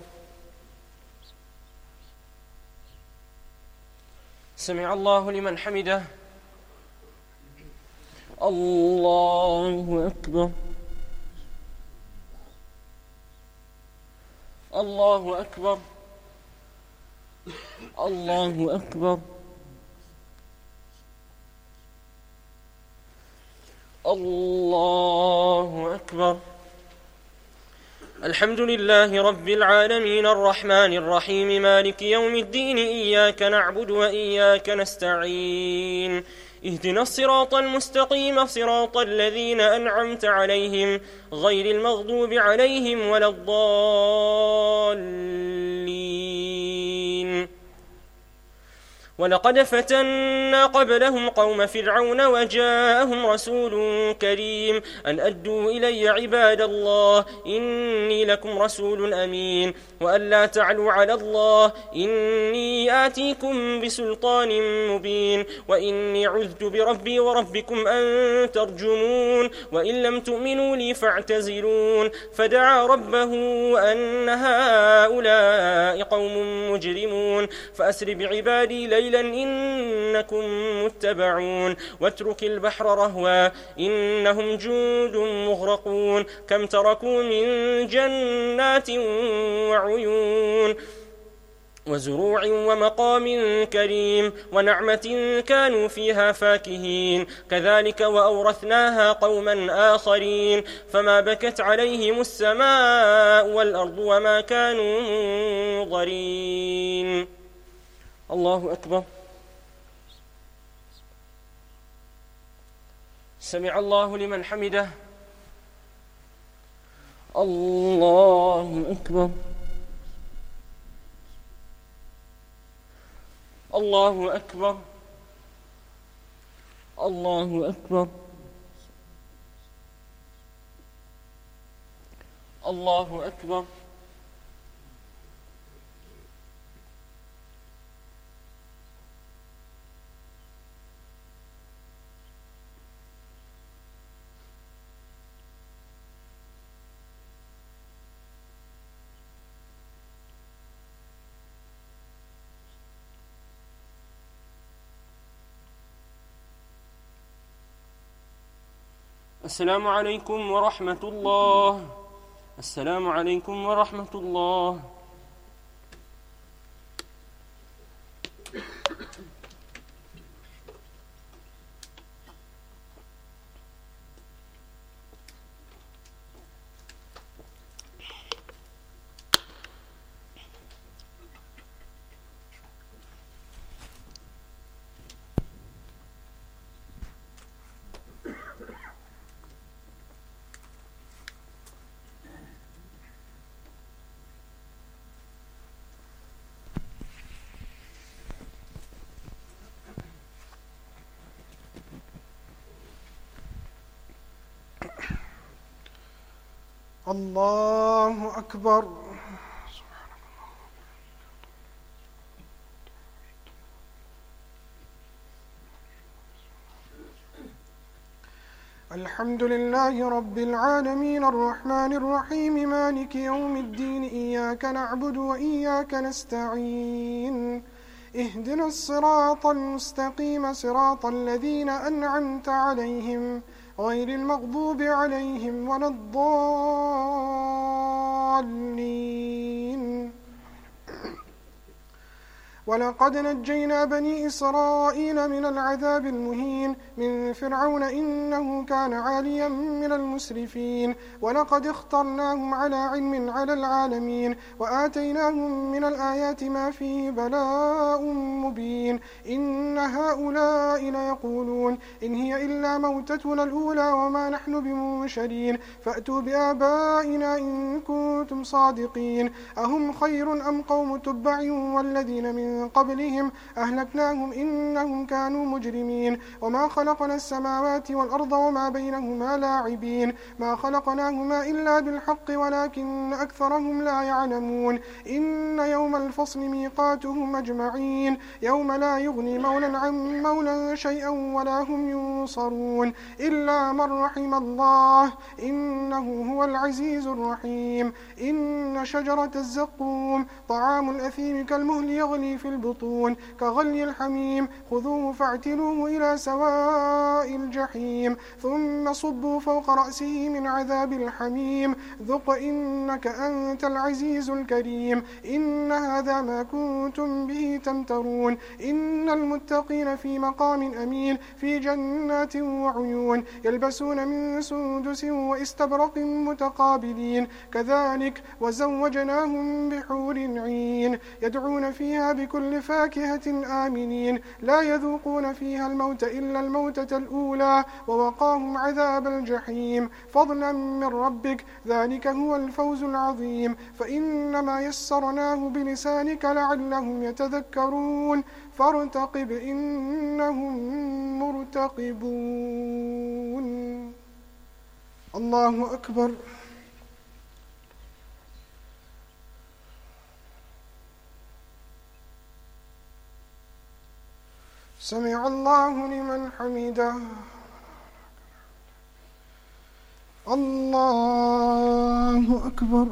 سمع الله لمن حمده. الله أكبر. الله أكبر. الله أكبر. الله أكبر. الحمد لله رب العالمين الرحمن الرحيم مالك يوم الدين إياك نعبد وإياك نستعين اهدنا الصراط المستقيم صراط الذين أنعمت عليهم غير المغضوب عليهم ولا الضالين. ولقد فتنا قبلهم قوم فرعون وجاءهم رسول كريم أن أدوا إلي عباد الله إني لكم رسول أمين وأن لا تعلوا على الله إني آتيكم بسلطان مبين وإني عذت بربي وربكم أن ترجمون وإن لم تؤمنوا لي فاعتزلون. فدعا ربه أن هؤلاء قوم مجرمون فأسر بعبادي ليلا إنكم متبعون واترك البحر رهوا إنهم جند مغرقون كم تركوا من جنات وعيون وزروع ومقام كريم ونعمة كانوا فيها فاكهين كذلك وأورثناها قوما آخرين فما بكت عليهم السماء والأرض وما كانوا منظرين. الله أكبر. سمع الله لمن حمده. الله أكبر. الله أكبر. الله أكبر. الله أكبر. السلام عليكم ورحمة الله. السلام عليكم ورحمة الله. الله أكبر. الحمد لله رب العالمين الرحمن الرحيم مالك يوم الدين إياك نعبد وإياك نستعين اهدنا الصراط المستقيم صراط الذين أنعمت عليهم غير المغضوب عليهم ولا الضالين. ولقد نجينا بني إسرائيل من العذاب المهين من فرعون إنه كان عاليا من المسرفين ولقد اخترناهم على علم على العالمين وآتيناهم من الآيات ما فيه بلاء مبين. إن هؤلاء ليقولون إن هي إلا موتتنا الأولى وما نحن بمنشرين فأتوا بآبائنا إن كنتم صادقين. أهم خير أم قوم تبع والذين من قبلهم أهلكناهم إنهم كانوا مجرمين. وما خلقنا السماوات والأرض وما بينهما لاعبين ما خلقناهما إلا بالحق ولكن أكثرهم لا يعلمون. إن يوم الفصل ميقاتهم أجمعين يوم لا يغني مولى عن مولى شيئا ولا هم ينصرون إلا من رحم الله إنه هو العزيز الرحيم. إن شجرة الزقوم طعام الأثيم كالمهل يغلي في في البطون كغلي الحميم خذوه فاعتلوه إلى سواء الجحيم ثم صبوا فوق رأسه من عذاب الحميم ذق إنك أنت العزيز الكريم إن هذا ما كنتم به تمترون إن المتقين في مقام أمين في جنات وعيون يلبسون من سندس واستبرق متقابلين كذلك وزوجناهم بحور عين يدعون فيها بكل فاكهة آمنين لا يذوقون فيها الموت إلا الموتة الأولى ووقاهم عذاب الجحيم فضلا من ربك ذلك هو الفوز العظيم فإنما يسرناه بلسانك لعلهم يتذكرون فارتقب إنهم مرتقبون. الله أكبر. سمع الله لمن حمده. الله أكبر.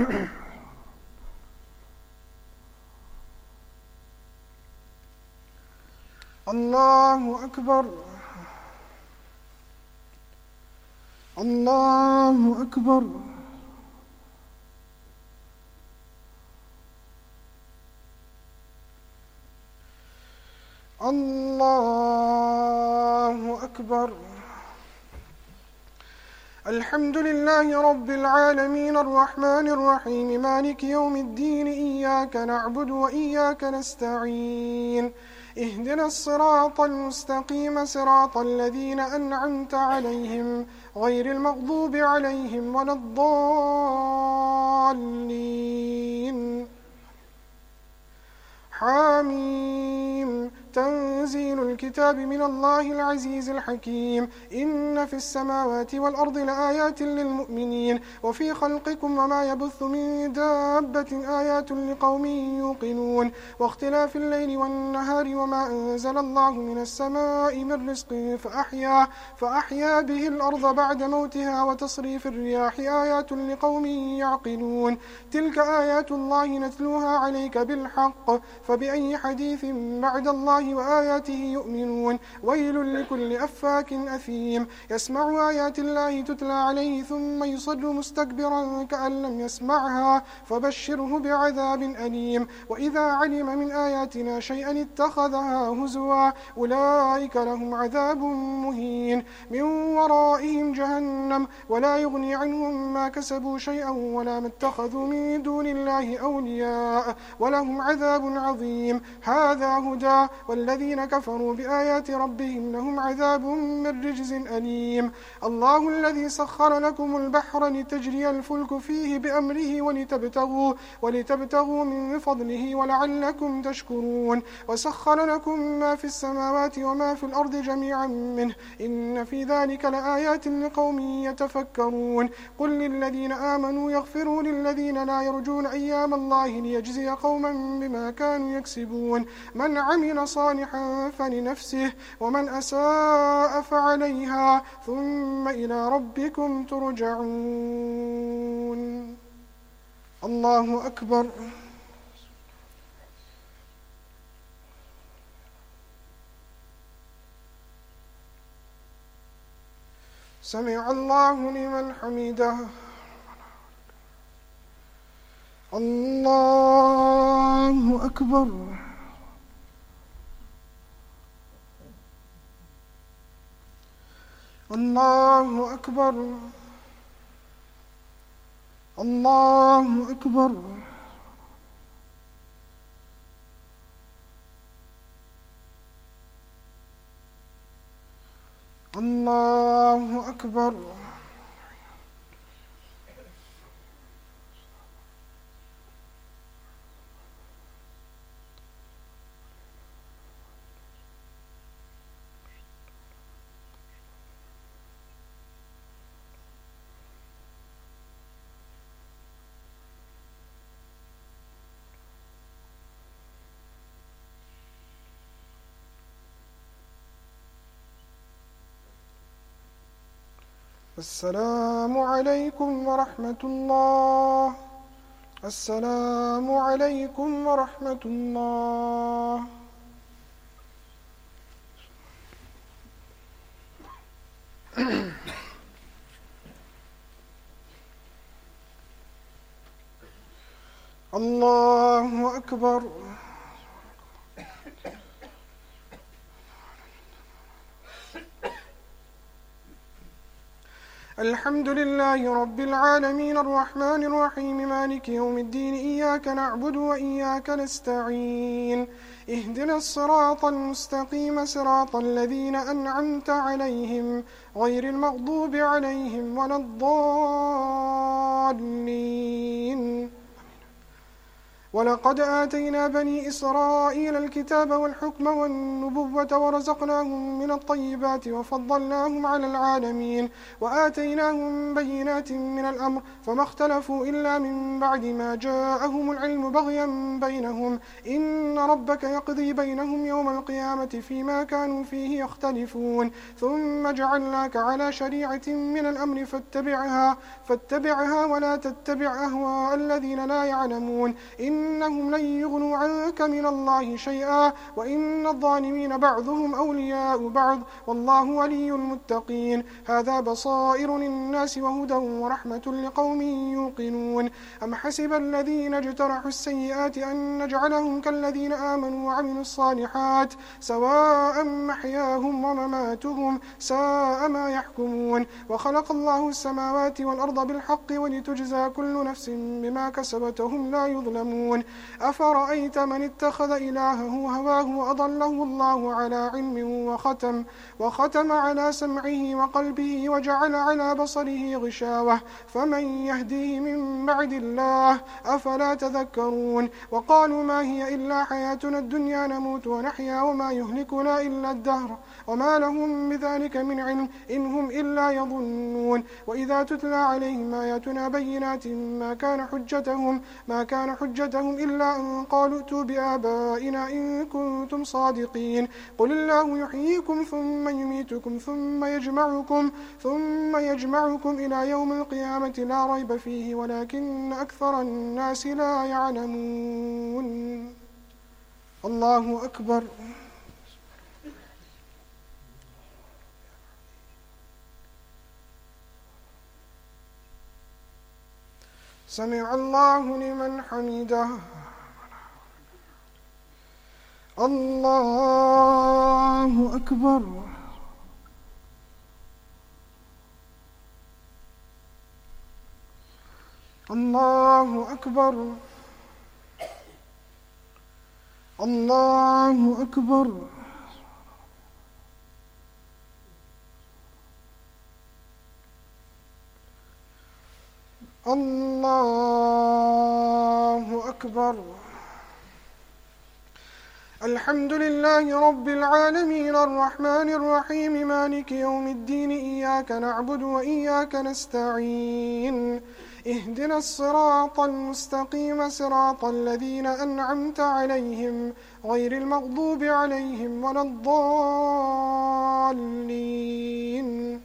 الله أكبر. الله أكبر. الله أكبر. الحمد لله رب العالمين الرحمن الرحيم مالك يوم الدين إياك نعبد وإياك نستعين اهدنا الصراط المستقيم صراط الذين أنعمت عليهم غير المغضوب عليهم ولا الضالين. حاميم تنزيل الكتاب من الله العزيز الحكيم إن في السماوات والأرض لآيات للمؤمنين وفي خلقكم وما يبث من دابة آيات لقوم يوقنون واختلاف الليل والنهار وما أنزل الله من السماء من رزق فأحيا, فأحيا به الأرض بعد موتها وتصريف الرياح آيات لقوم يعقلون تلك آيات الله نتلوها عليك بالحق فبأي حديث بعد الله وآياته يؤمنون ويل لكل أفاك أثيم يسمع آيات الله تتلى عليه ثم يصر مستكبرا كأن لم يسمعها فبشره بعذاب أليم وإذا علم من آياتنا شيئا اتخذها هزوا أولئك لهم عذاب مهين من ورائهم جهنم ولا يغني عنهم ما كسبوا شيئا ولا ما اتخذوا من دون الله أولياء ولهم عذاب عظيم هذا هدى والذين كفروا بآيات ربهم لهم عذاب من رجز أليم الله الذي سخر لكم البحر لتجري الفلك فيه بأمره ولتبتغوا, ولتبتغوا من فضله ولعلكم تشكرون وسخر لكم ما في السماوات وما في الأرض جميعا منه إن في ذلك لآيات لقوم يتفكرون قل للذين آمنوا يغفروا للذين لا يرجون أيام الله ليجزي قوما بما كانوا يكسبون من عمل صالحا فلنفسه ومن أساء فعليها ثم إلى ربكم ترجعون. الله أكبر. سمع الله لمن حمده. الله أكبر. الله أكبر. الله أكبر. الله أكبر. السلام عليكم ورحمة الله. السلام عليكم ورحمة الله. الله أكبر. الحمد لله رب العالمين الرحمن الرحيم مالك يوم الدين إياك نعبد وإياك نستعين اهدنا الصراط المستقيم صراط الذين أنعمت عليهم غير المغضوب عليهم ولا الضالين. ولقد آتينا بني إسرائيل الكتاب والحكم والنبوة ورزقناهم من الطيبات وفضلناهم على العالمين وآتيناهم بينات من الأمر فما اختلفوا إلا من بعد ما جاءهم العلم بغيا بينهم إن ربك يقضي بينهم يوم القيامة فيما كانوا فيه يختلفون ثم جعلناك على شريعة من الأمر فاتبعها فاتبعها ولا تتبع أهواء الذين لا يعلمون إنهم لن يغنوا عنك من الله شيئا وإن الظالمين بعضهم أولياء بعض والله ولي المتقين. هذا بصائر للناس وهدى ورحمة لقوم يوقنون. أم حسب الذين اجترحوا السيئات أن نجعلهم كالذين آمنوا وعملوا الصالحات سواء محياهم ومماتهم ساء ما يحكمون. وخلق الله السماوات والأرض بالحق ولتجزى كل نفس بما كسبت وهم لا يظلمون. أفرأيت من اتخذ إلهه هواه وأضله الله على علم وختم, وختم على سمعه وقلبه وجعل على بصره غشاوة فمن يهديه من بعد الله أفلا تذكرون. وقالوا ما هي إلا حياتنا الدنيا نموت ونحيا وما يهلكنا إلا الدهر وما لهم بذلك من علم إن هم إلا يظنون. وإذا تتلى عليهم آياتنا بينات ما كان حجتهم ما كان حجتهم إلا أن قالوا ائتوا بآبائنا إن كنتم صادقين. قل الله يحييكم ثم يميتكم ثم يجمعكم ثم يجمعكم إلى يوم القيامة لا ريب فيه ولكن أكثر الناس لا يعلمون. الله أكبر. سمع الله لمن حمده. الله أكبر. الله أكبر. الله أكبر. الله أكبر. الحمد لله رب العالمين الرحمن الرحيم مالك يوم الدين إياك نعبد وإياك نستعين اهدنا الصراط المستقيم صراط الذين أنعمت عليهم غير المغضوب عليهم ولا الضالين.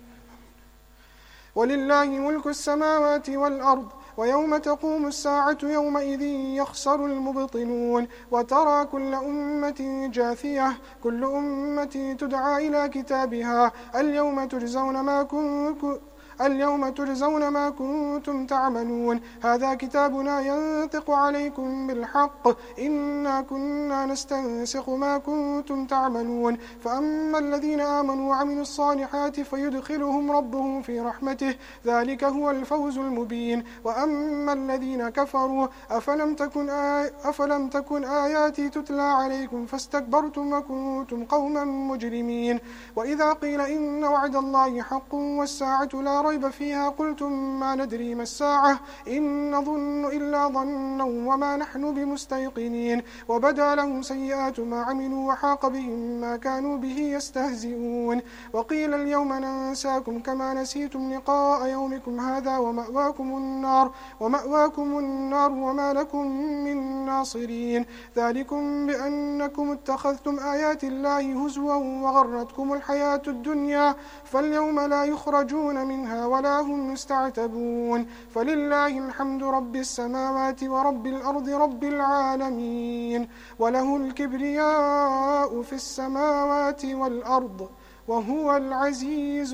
ولله ملك السماوات والأرض ويوم تقوم الساعة يومئذ يخسر المبطلون. وترى كل أمة جاثية كل أمة تدعى إلى كتابها اليوم تجزون ما كنتم اليوم تجزون ما كنتم تعملون هذا كتابنا ينطق عليكم بالحق إنا كنا نستنسخ ما كنتم تعملون. فأما الذين آمنوا وعملوا الصالحات فيدخلهم ربهم في رحمته ذلك هو الفوز المبين. وأما الذين كفروا أفلم تكن, آي... أفلم تكن آياتي تتلى عليكم فاستكبرتم وكنتم قوما مجرمين. وإذا قيل إن وعد الله حق والساعة لا ريب فيها قلتم ما ندري ما الساعة إن نظن إلا ظنا وما نحن بمستيقنين. وبدا لهم سيئات ما عملوا وحاق بهم ما كانوا به يستهزئون. وقيل اليوم ننساكم كما نسيتم لقاء يومكم هذا ومأواكم النار ومأواكم النار وما لكم من ناصرين. ذلكم بأنكم اتخذتم آيات الله هزوا وغرتكم الحياة الدنيا فاليوم لا يخرجون منها عنها ولا هم يستعتبون فلله الحمد رب السماوات ورب الأرض رب العالمين وله الكبرياء في السماوات والأرض وهو العزيز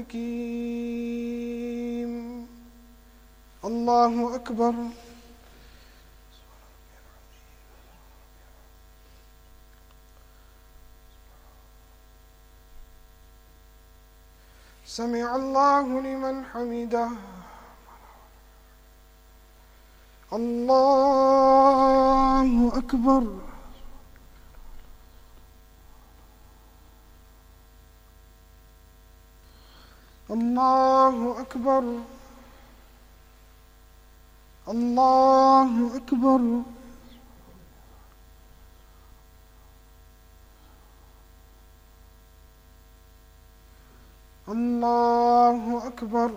الحكيم. الله أكبر. سمع الله لمن حمده. الله أكبر. الله أكبر. الله أكبر. الله أكبر.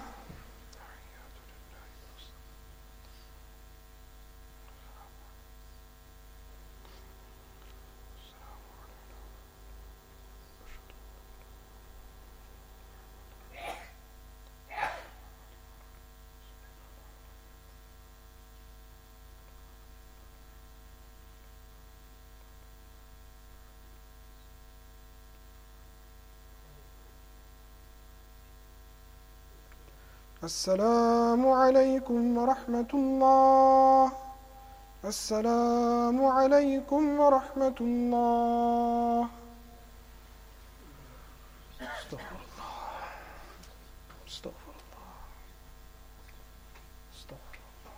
السلام عليكم ورحمة الله. السلام عليكم ورحمة الله. استغفر الله. استغفر الله. استغفر الله.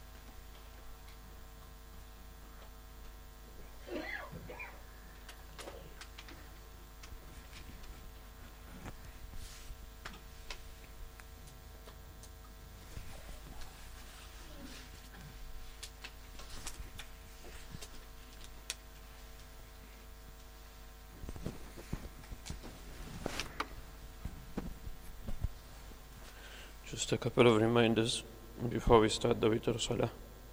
Just a couple of reminders before we start the Witr Salah.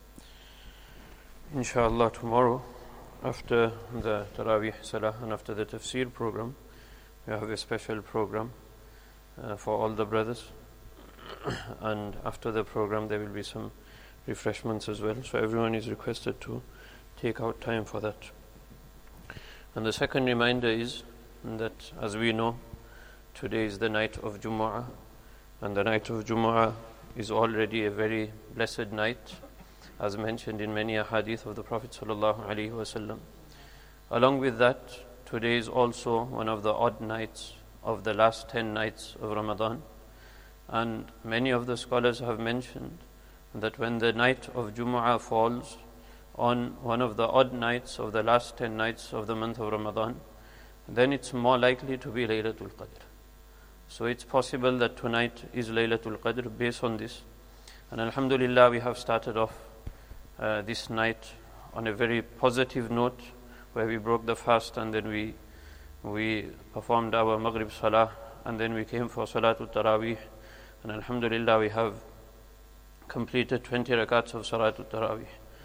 Inshallah, tomorrow, after the Taraweeh Salah and after the Tafsir program, we have a special program uh, for all the brothers. And after the program, there will be some refreshments as well. So everyone is requested to take out time for that. And the second reminder is that, as we know, today is the night of Jumu'ah. And the night of Jumu'ah is already a very blessed night, as mentioned in many hadith of the Prophet sallallahu alaihi wasallam. Along with that, today is also one of the odd nights of the last ten nights of Ramadan. And many of the scholars have mentioned that when the night of Jumu'ah falls on one of the odd nights of the last ten nights of the month of Ramadan, then it's more likely to be Laylatul Qadr. So it's possible that tonight is Laylatul Qadr based on this. And alhamdulillah, we have started off uh, this night on a very positive note, where we broke the fast and then we we performed our Maghrib Salah, and then we came for Salatul Taraweeh. And alhamdulillah, we have completed twenty rakats of Salatul Taraweeh.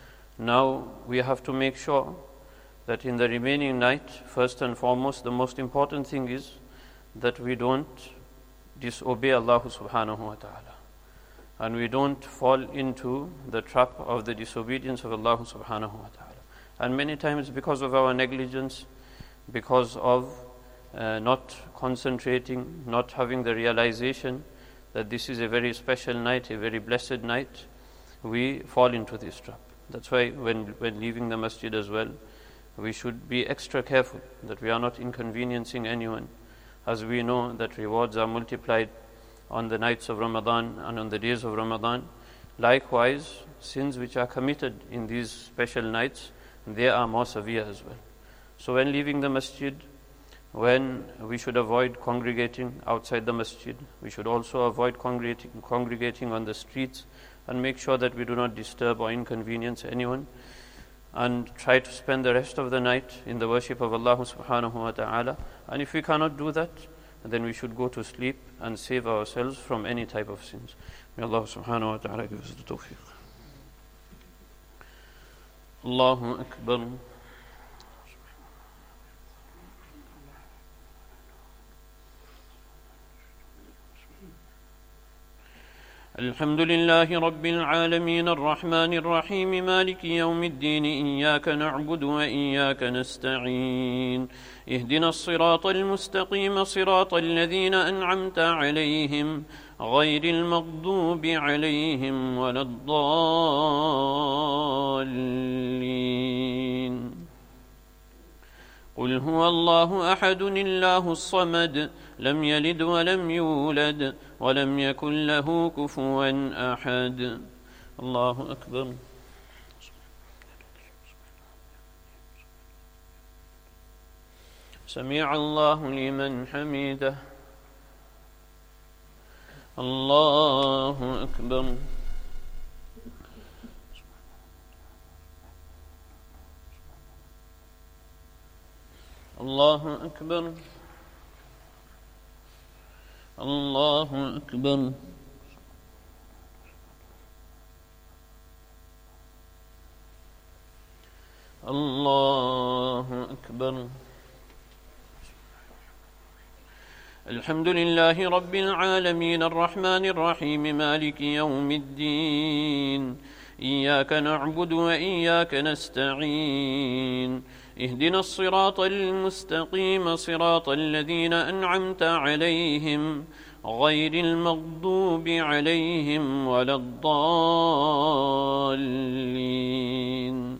Now we have to make sure that in the remaining night, first and foremost, the most important thing is that we don't disobey Allah subhanahu wa ta'ala, and we don't fall into the trap of the disobedience of Allah subhanahu wa ta'ala. And many times, because of our negligence, because of uh, not concentrating, not having the realization that this is a very special night, a very blessed night, we fall into this trap. That's why when, when leaving the masjid as well, we should be extra careful that we are not inconveniencing anyone, as we know that rewards are multiplied on the nights of Ramadan and on the days of Ramadan. Likewise, sins which are committed in these special nights, they are more severe as well. So when leaving the masjid, when we should avoid congregating outside the masjid, we should also avoid congregating, congregating on the streets, and make sure that we do not disturb or inconvenience anyone, and try to spend the rest of the night in the worship of Allah subhanahu wa ta'ala. And if we cannot do that, then we should go to sleep and save ourselves from any type of sins. May Allah subhanahu wa ta'ala give us the tawfiq. Allahu Akbar. الحمد لله رب العالمين الرحمن الرحيم مالك يوم الدين إياك نعبد وإياك نستعين اهدنا الصراط المستقيم صراط الذين أنعمت عليهم غير المغضوب عليهم ولا الضالين قل هو الله أحد الله الصمد لم يلد ولم يولد ولم يكن له كفوا أحد الله أكبر سمع الله لمن حمده الله أكبر الله أكبر الله أكبر الله أكبر الحمد لله رب العالمين الرحمن الرحيم مالك يوم الدين إياك نعبد وإياك نستعين اهدنا الصراط المستقيم صراط الذين أنعمت عليهم غير المغضوب عليهم ولا الضالين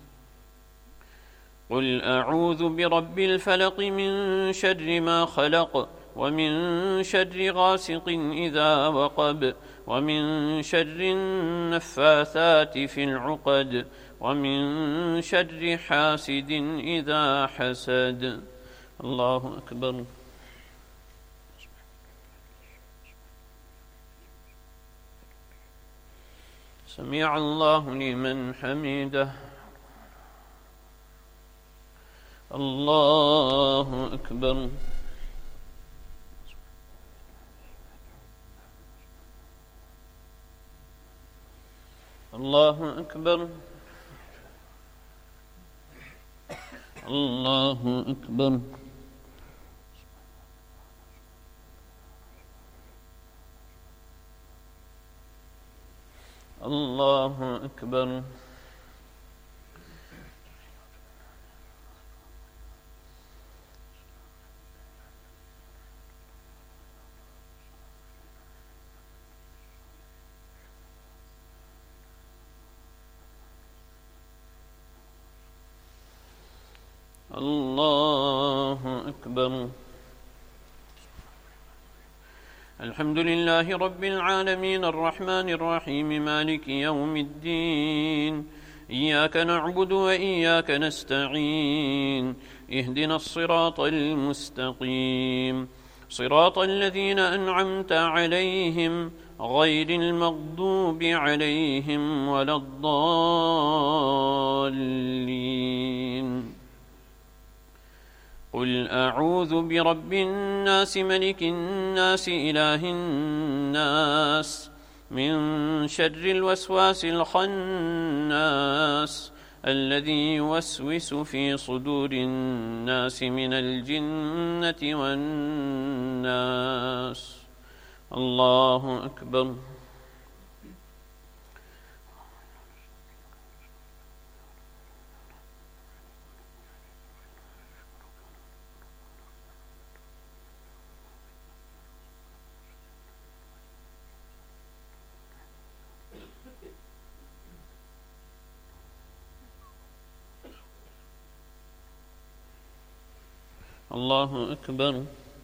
قل أعوذ برب الفلق من شر ما خلق ومن شر غاسق إذا وقب ومن شر النفاثات في العقد ومن شر حاسد إذا حسد الله أكبر سمع الله لمن حمده الله أكبر الله أكبر الله أكبر الله أكبر الله أكبر الحمد لله رب العالمين الرحمن الرحيم مالك يوم الدين إياك نعبد وإياك نستعين اهدنا الصراط المستقيم صراط الذين أنعمت عليهم غير المغضوب عليهم ولا الضالين قل أعوذ برب الناس ملك الناس إله الناس من شر الوسواس الخناس الذي يوسوس في صدور الناس من الجنة والناس الله أكبر الله أكبر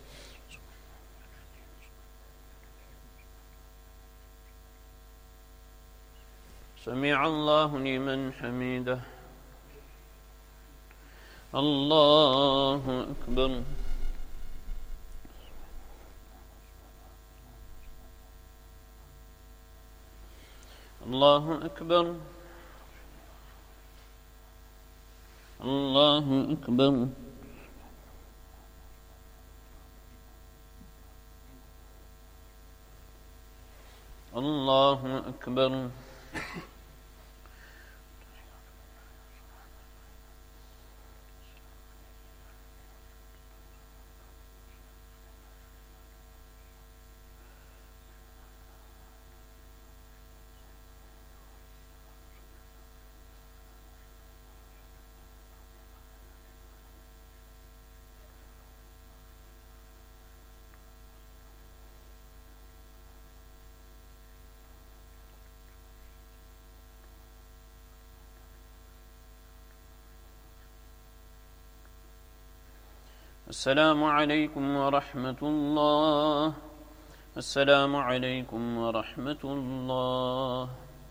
سمع الله لمن حمده الله أكبر الله أكبر الله أكبر الله أكبر السلام عليكم ورحمة الله. السلام عليكم ورحمة الله.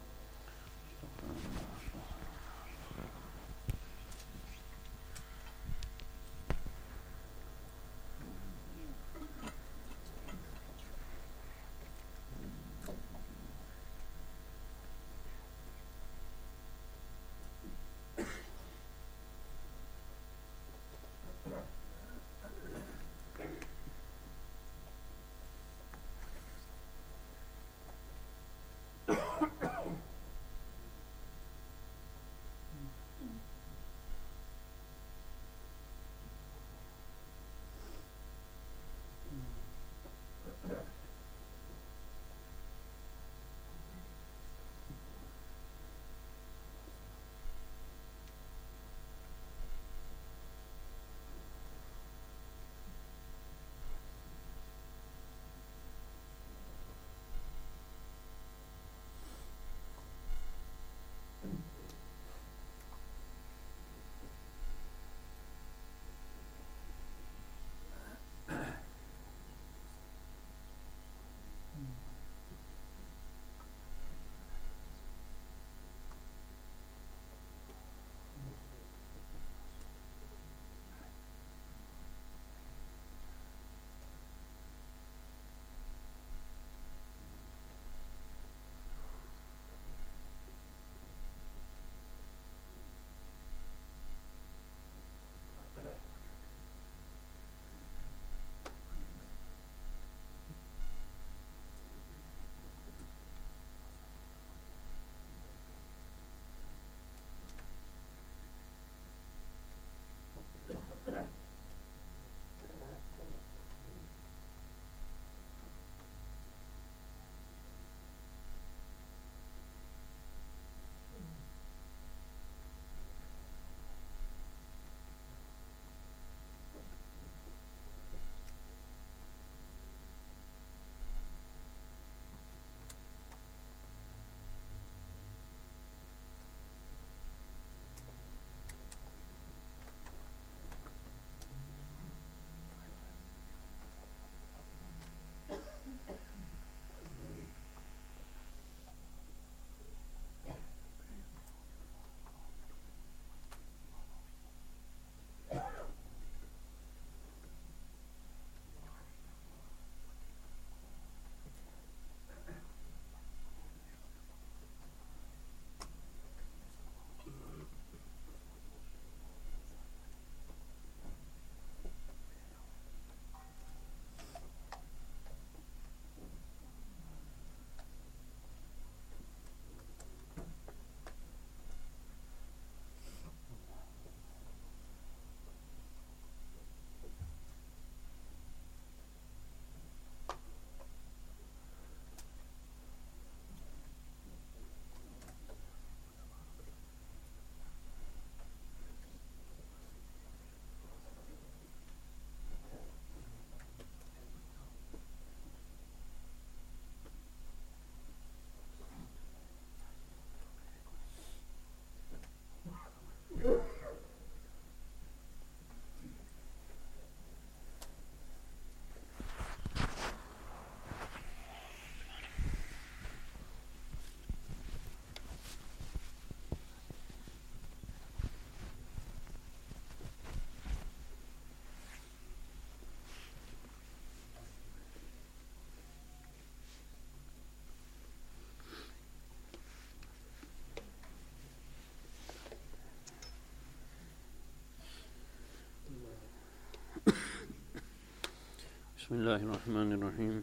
بسم الله الرحمن الرحيم.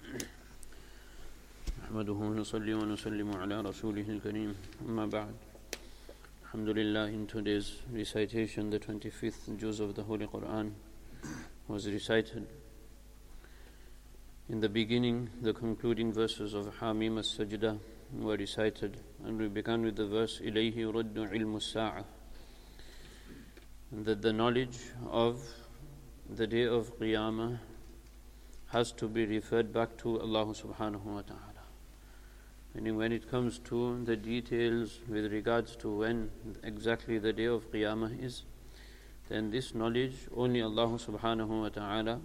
نحمده ونصلي ونسلم على رسوله الكريم. أما بعد. Alhamdulillah, in today's recitation, the twenty-fifth juz of the Holy Quran was recited. In the beginning, the concluding verses of Hamim as-Sajdah were recited, and we began with the verse إِلَيْهِ يُرَدُّ عِلْمُ السَّاعَةِ, and that the knowledge of the day of Qiyamah has to be referred back to Allah subhanahu wa ta'ala. Meaning, when it comes to the details with regards to when exactly the day of Qiyamah is, then this knowledge, only Allah subhanahu wa ta'ala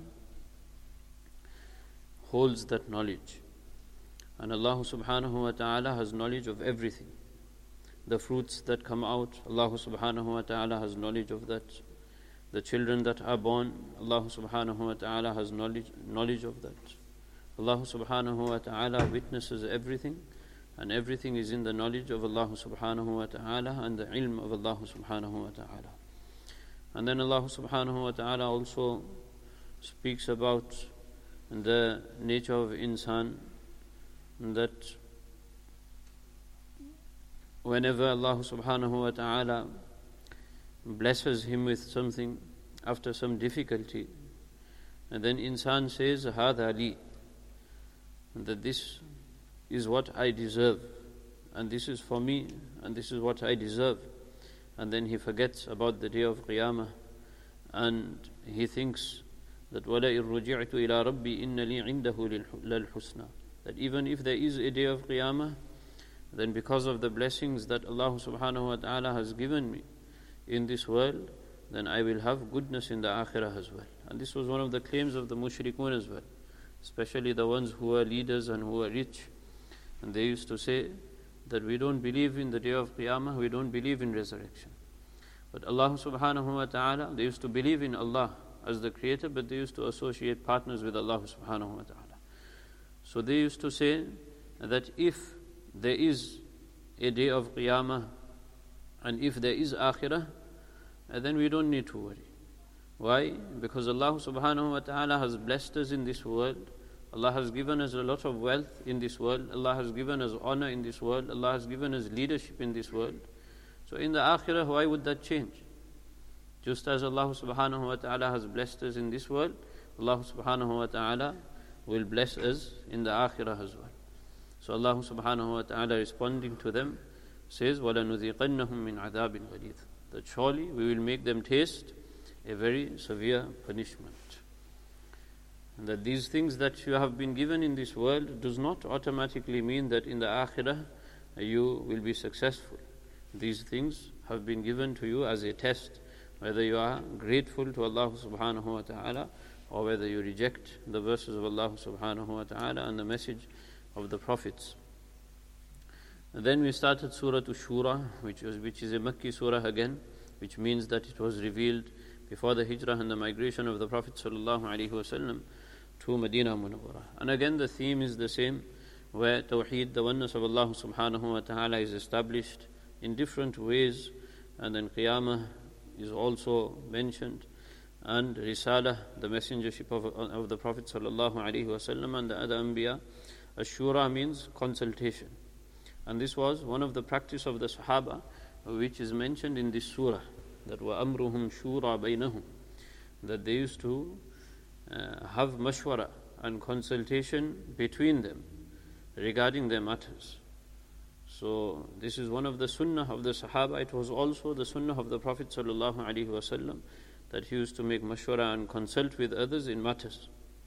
holds that knowledge. And Allah subhanahu wa ta'ala has knowledge of everything. The fruits that come out, Allah subhanahu wa ta'ala has knowledge of that. The children that are born, Allah subhanahu wa ta'ala has knowledge, knowledge of that. Allah subhanahu wa ta'ala witnesses everything, and everything is in the knowledge of Allah subhanahu wa ta'ala and the ilm of Allah subhanahu wa ta'ala. And then Allah subhanahu wa ta'ala also speaks about the nature of insan, that whenever Allah subhanahu wa ta'ala blesses him with something after some difficulty, and then insan says, Hada li, that this is what I deserve, and this is for me, and this is what I deserve. And then he forgets about the day of Qiyamah, and he thinks that وَلَئِن رُجِعْتُ إِلَىٰ رَبِّي إِنَّ لِي عِنْدَهُ لَلْحُسْنَى, that even if there is a day of Qiyamah, then because of the blessings that Allah subhanahu wa ta'ala has given me in this world, then I will have goodness in the akhirah as well. And this was one of the claims of the mushrikun as well, especially the ones who were leaders and who were rich. And they used to say that we don't believe in the day of Qiyamah, we don't believe in resurrection. But Allah subhanahu wa ta'ala, they used to believe in Allah as the creator, but they used to associate partners with Allah subhanahu wa ta'ala. So they used to say that if there is a day of Qiyamah and if there is Akhirah, then we don't need to worry. Why? Because Allah subhanahu wa ta'ala has blessed us in this world. Allah has given us a lot of wealth in this world. Allah has given us honor in this world. Allah has given us leadership in this world. So in the Akhirah, why would that change? Just as Allah subhanahu wa ta'ala has blessed us in this world, Allah subhanahu wa ta'ala will bless us in the Akhirah as well. So Allah subhanahu wa ta'ala, responding to them, says, وَلَنُذِيقَنَّهُم مِّنْ عَذَابٍ غَلِيظٍ, that surely we will make them taste a very severe punishment. And that these things that you have been given in this world does not automatically mean that in the Akhirah you will be successful. These things have been given to you as a test, whether you are grateful to Allah subhanahu wa ta'ala or whether you reject the verses of Allah subhanahu wa ta'ala and the message of the prophets. And then we started Surah Ash-Shura, which, was, which is a Makki surah again, which means that it was revealed before the hijrah and the migration of the Prophet sallallahu alaihi wasallam to Medina Munawwarah. And again the theme is the same, where Tawheed, the oneness of Allah subhanahu wa ta'ala, is established in different ways, and then Qiyamah is also mentioned, and Risalah, the messengership of, of the Prophet sallallahu alaihi wasallam and the other Anbiya. Ash-Shura means consultation, and this was one of the practice of the Sahaba, which is mentioned in this surah, that وَأَمْرُهُمْ شُورَى بَيْنَهُمْ, that they used to uh, have mashwara and consultation between them regarding their matters. So this is one of the sunnah of the Sahaba. It was also the sunnah of the Prophet sallallahu alaihi wasallam, that he used to make mashwara and consult with others in matters.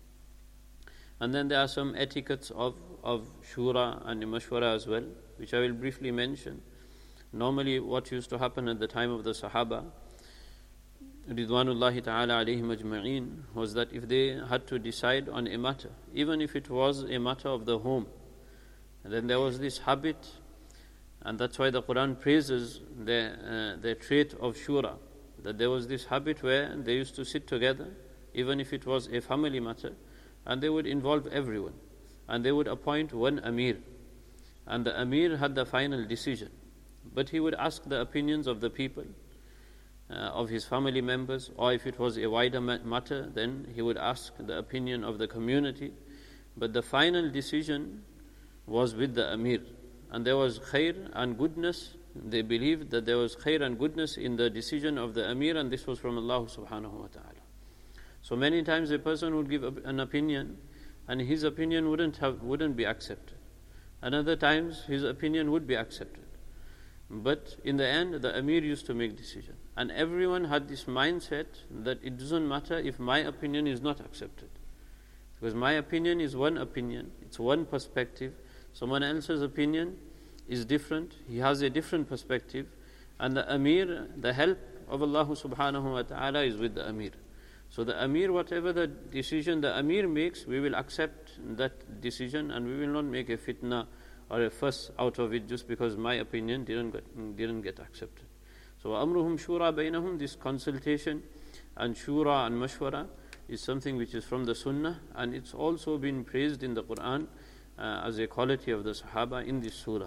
And then there are some etiquettes of, of shura and mashwara as well, which I will briefly mention. Normally what used to happen at the time of the Sahaba, Ridwanullahi ta'ala alayhim ajma'een, was that if they had to decide on a matter, even if it was a matter of the home, then there was this habit, and that's why the Quran praises their, uh, their trait of shura, that there was this habit where they used to sit together, even if it was a family matter, and they would involve everyone, and they would appoint one Amir, and the Amir had the final decision, but he would ask the opinions of the people, uh, of his family members, or if it was a wider matter, then he would ask the opinion of the community, but the final decision was with the Amir. And there was khair and goodness. They believed that there was khair and goodness in the decision of the Amir, and this was from Allah subhanahu wa ta'ala. So many times a person would give an opinion, and his opinion wouldn't have wouldn't be accepted. And other times his opinion would be accepted. But in the end, the Amir used to make decision. And everyone had this mindset that it doesn't matter if my opinion is not accepted. Because my opinion is one opinion, it's one perspective. Someone else's opinion is different, he has a different perspective, and the Amir, the help of Allah subhanahu wa ta'ala is with the Amir. So the Amir, whatever the decision the Amir makes, we will accept that decision and we will not make a fitna or a fuss out of it just because my opinion didn't get, didn't get accepted. So amruhum shura bainahum, this consultation and shura and mashwara is something which is from the Sunnah, and it's also been praised in the Quran uh, as a quality of the Sahaba in this surah.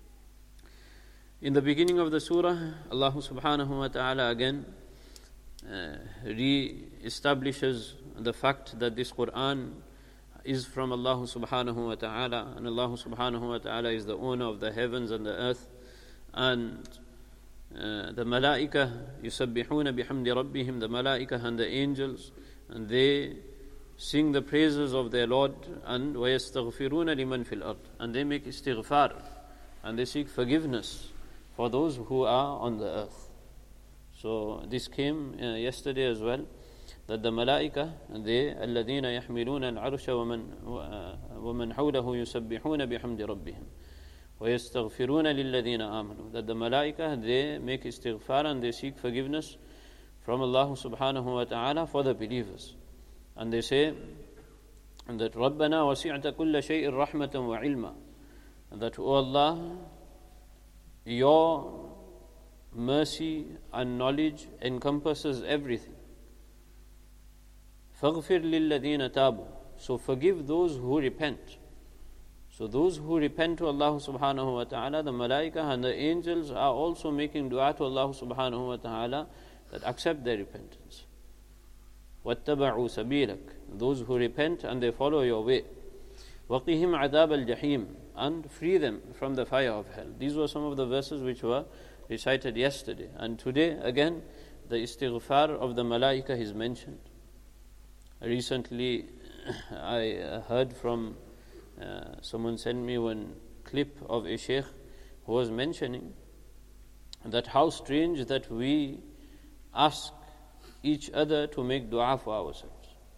In the beginning of the surah, Allah subhanahu wa ta'ala again uh, re-establishes the fact that this Quran is from Allah subhanahu wa ta'ala, and Allah subhanahu wa ta'ala is the owner of the heavens and the earth, and uh, the malaika yusabbihuna bihamdi rabbihim, the malaika and the angels, and they sing the praises of their Lord, and وَيَسْتَغْفِرُونَ لِمَنْ فِي الْأَرْضِ, and they make istighfar and they seek forgiveness for those who are on the earth. So this came uh, yesterday as well, that the malaika, they الَّذِينَ يَحْمِلُونَ الْعَرْشَ وَمَنْ وَمَنْ حَوْلَهُ يُسَبِّحُونَ بِحَمْدِ رَبِّهِمْ وَيَسْتَغْفِرُونَ لِلَّذِينَ آمَنُوا, that the malaika, they make istighfar and they seek forgiveness from Allah subhanahu wa ta'ala for the believers. And they say that رَبَّنَا وَسِعْتَ كُلَّ شَيْءٍ رَحْمَةً وَعِلْمًا, that, O Allah, your mercy and knowledge encompasses everything. فَاغْفِرْ لِلَّذِينَ تَابُوا, so forgive those who repent. So those who repent to Allah subhanahu wa ta'ala, the malaika and the angels are also making dua to Allah subhanahu wa ta'ala that accept their repentance. وَاتَّبَعُوا سَبِيلَكَ, those who repent and they follow your way. وَقِهِمْ عَذَابَ الْجَحِيمِ, and free them from the fire of hell. These were some of the verses which were recited yesterday. And today, again, the istighfar of the malaika is mentioned. Recently, I heard from uh, someone sent me one clip of a sheikh who was mentioning that how strange that we ask each other to make dua for ourselves.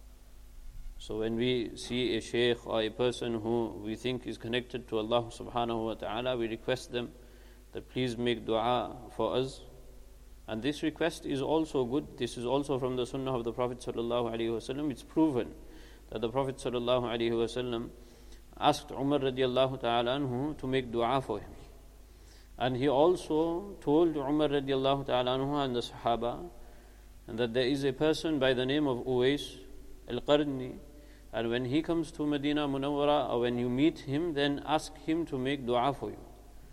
So when we see a sheikh or a person who we think is connected to Allah subhanahu wa ta'ala, we request them that please make dua for us. And this request is also good. This is also from the sunnah of the Prophet sallallahu alaihi wasallam. It's proven that the Prophet sallallahu alaihi wasallam asked Umar radiallahu ta'ala anhu to make dua for him. And he also told Umar radiallahu ta'ala anhu and the Sahaba and that there is a person by the name of Uwais al-Qarni, and when he comes to Medina Munawwara, or when you meet him, then ask him to make dua for you.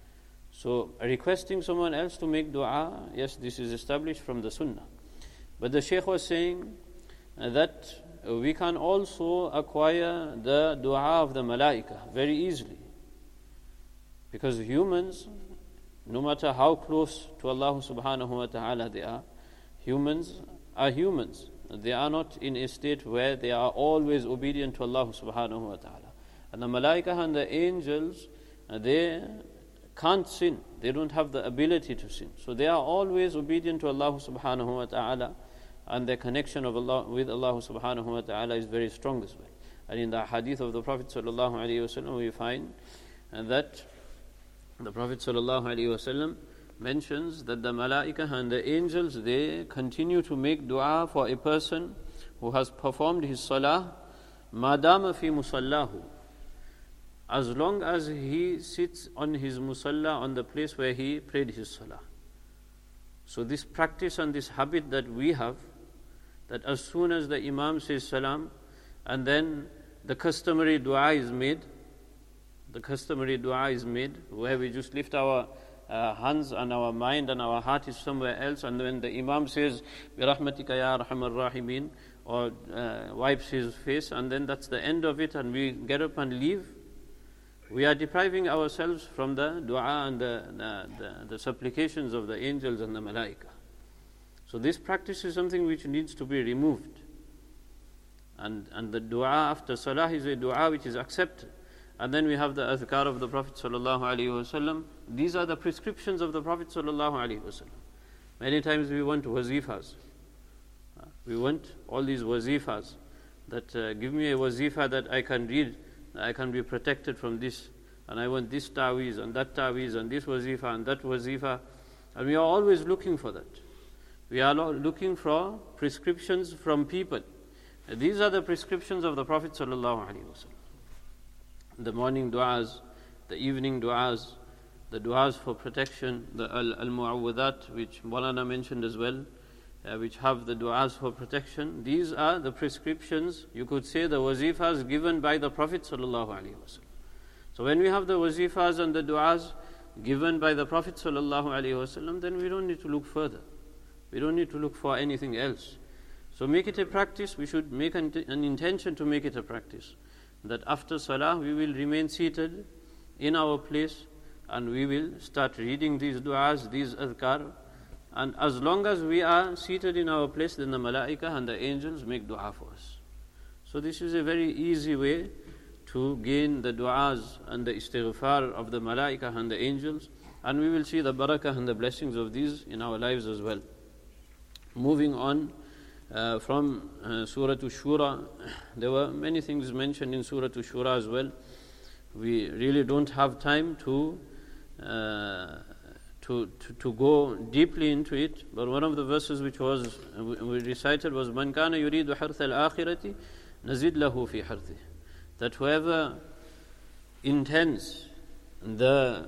So requesting someone else to make dua, yes, this is established from the Sunnah. But the Shaykh was saying that we can also acquire the dua of the malaika very easily. Because humans, no matter how close to Allah subhanahu wa ta'ala they are, humans are humans. They are not in a state where they are always obedient to Allah subhanahu wa ta'ala. And the malaika and the angels, they can't sin. They don't have the ability to sin. So they are always obedient to Allah subhanahu wa ta'ala, and their connection of Allah with Allah subhanahu wa ta'ala is very strong as well. And in the hadith of the Prophet sallallahu alaihi wasallam, we find that the Prophet sallallahu alaihi wasallam mentions that the malaika and the angels, they continue to make dua for a person who has performed his salah madama fi musallahu, as long as he sits on his musalla, on the place where he prayed his salah. So this practice and this habit that we have, that as soon as the imam says salam and then the customary dua is made, the customary dua is made where we just lift our Uh, hands and our mind and our heart is somewhere else, and when the imam says birahmatika ya arhamar rahimin, or uh, wipes his face, and then that's the end of it, and we get up and leave, we are depriving ourselves from the dua and the, the, the, the supplications of the angels and the malaika. So this practice is something which needs to be removed, and, and the dua after salah is a dua which is accepted. And then we have the azkar of the Prophet sallallahu alaihi wasallam. These are the prescriptions of the Prophet sallallahu alaihi wasallam. Many times we want wazifas. We want all these wazifas. That uh, give me a wazifa that I can read, that I can be protected from this. And I want this taweez and that taweez and this wazifa and that wazifa. And we are always looking for that. We are looking for prescriptions from people. These are the prescriptions of the Prophet sallallahu alaihi wasallam. The morning du'as, the evening du'as, the du'as for protection, the al-mu'awwadat, which Maulana mentioned as well, uh, which have the du'as for protection. These are the prescriptions, you could say the wazifas given by the Prophet sallallahu alaihi wasallam. So when we have the wazifas and the du'as given by the Prophet sallallahu alaihi wasallam, then we don't need to look further. We don't need to look for anything else. So make it a practice. We should make an, an intention to make it a practice, that after salah we will remain seated in our place and we will start reading these du'as, these adhkar. And as long as we are seated in our place, then the malaika and the angels make du'a for us. So this is a very easy way to gain the du'as and the istighfar of the malaika and the angels, and we will see the barakah and the blessings of these in our lives as well. Moving on uh, from uh, Surah Ash-Shura, there were many things mentioned in Surah Ash-Shura as well. We really don't have time to, uh, to, to to go deeply into it, but one of the verses which was we recited was Man kana yuridu harth al-akhirati nazid lahu fi harthih, that whoever intends the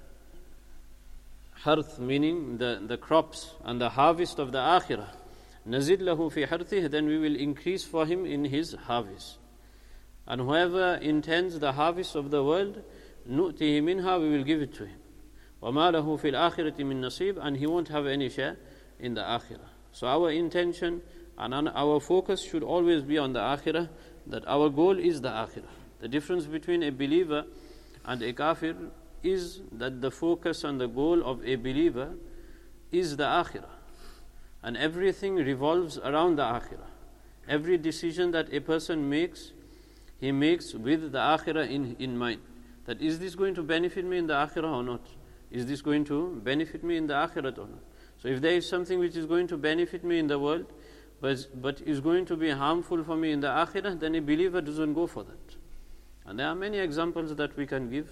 harth, meaning the, the crops and the harvest of the akhirah, nazid lahu fi harthih, then we will increase for him in his harvest. And whoever intends the harvest of the world, nu'tihi minha, we will give it to him. وَمَا لَهُ فِي الْآخِرَةِ مِن نَصِيبٍ, and he won't have any share in the akhirah. So our intention and our focus should always be on the akhirah, that our goal is the akhirah. The difference between a believer and a kafir is that the focus and the goal of a believer is the akhirah. And everything revolves around the akhirah. Every decision that a person makes, he makes with the akhirah in, in mind. That is this going to benefit me in the akhirah or not? Is this going to benefit me in the akhirah or not? So if there is something which is going to benefit me in the world, but, but is going to be harmful for me in the akhirah, then a believer doesn't go for that. And there are many examples that we can give.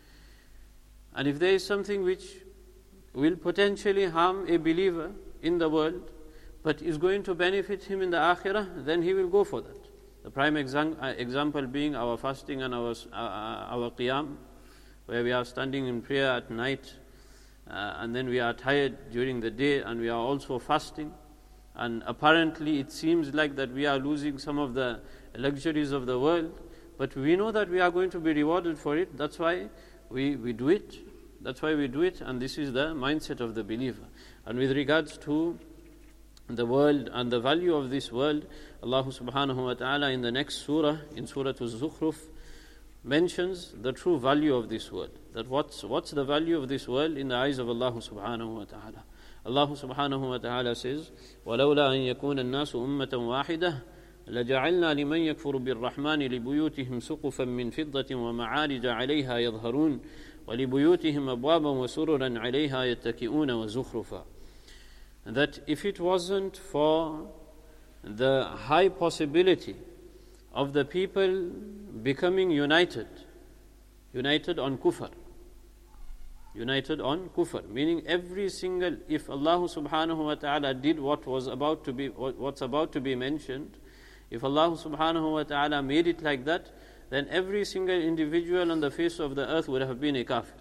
And if there is something which will potentially harm a believer in the world, but is going to benefit him in the akhirah, then he will go for that. The prime exam- uh, example being our fasting and our, uh, our qiyam, where we are standing in prayer at night, uh, and then we are tired during the day, and we are also fasting. And apparently it seems like that we are losing some of the luxuries of the world, but we know that we are going to be rewarded for it. That's why we, we do it. That's why we do it, and this is the mindset of the believer. And with regards to the world and the value of this world, Allah subhanahu wa ta'ala in the next surah, in Surah Al-Zukhruf, mentions the true value of this world. That what's, what's the value of this world in the eyes of Allah subhanahu wa ta'ala. Allah subhanahu wa ta'ala says, وَلَوْلَا أَن يَكُونَ النَّاسُ أُمَّةً وَاحِدَةً لَجَعَلْنَا لِمَنْ يَكْفُرُ بِالرَّحْمَنِ لِبُيُوتِهِمْ سُقُفًا مِّن فِضَّةٍ وَمَعَارِجَ عَلَيْهَا يَظْهَرُونَ وَلِبُيُوتِهِمْ أَبْوَابًا وَسُرُرًا عَلَيْهَا يَتَّكِئُونَ وَزُخْرُفًا. That if it wasn't for the high possibility of the people becoming united, united on kufr, united on kufr, meaning every single, if Allah subhanahu wa ta'ala did what was about to be, what's about to be mentioned, if Allah subhanahu wa ta'ala made it like that, then every single individual on the face of the earth would have been a kafir.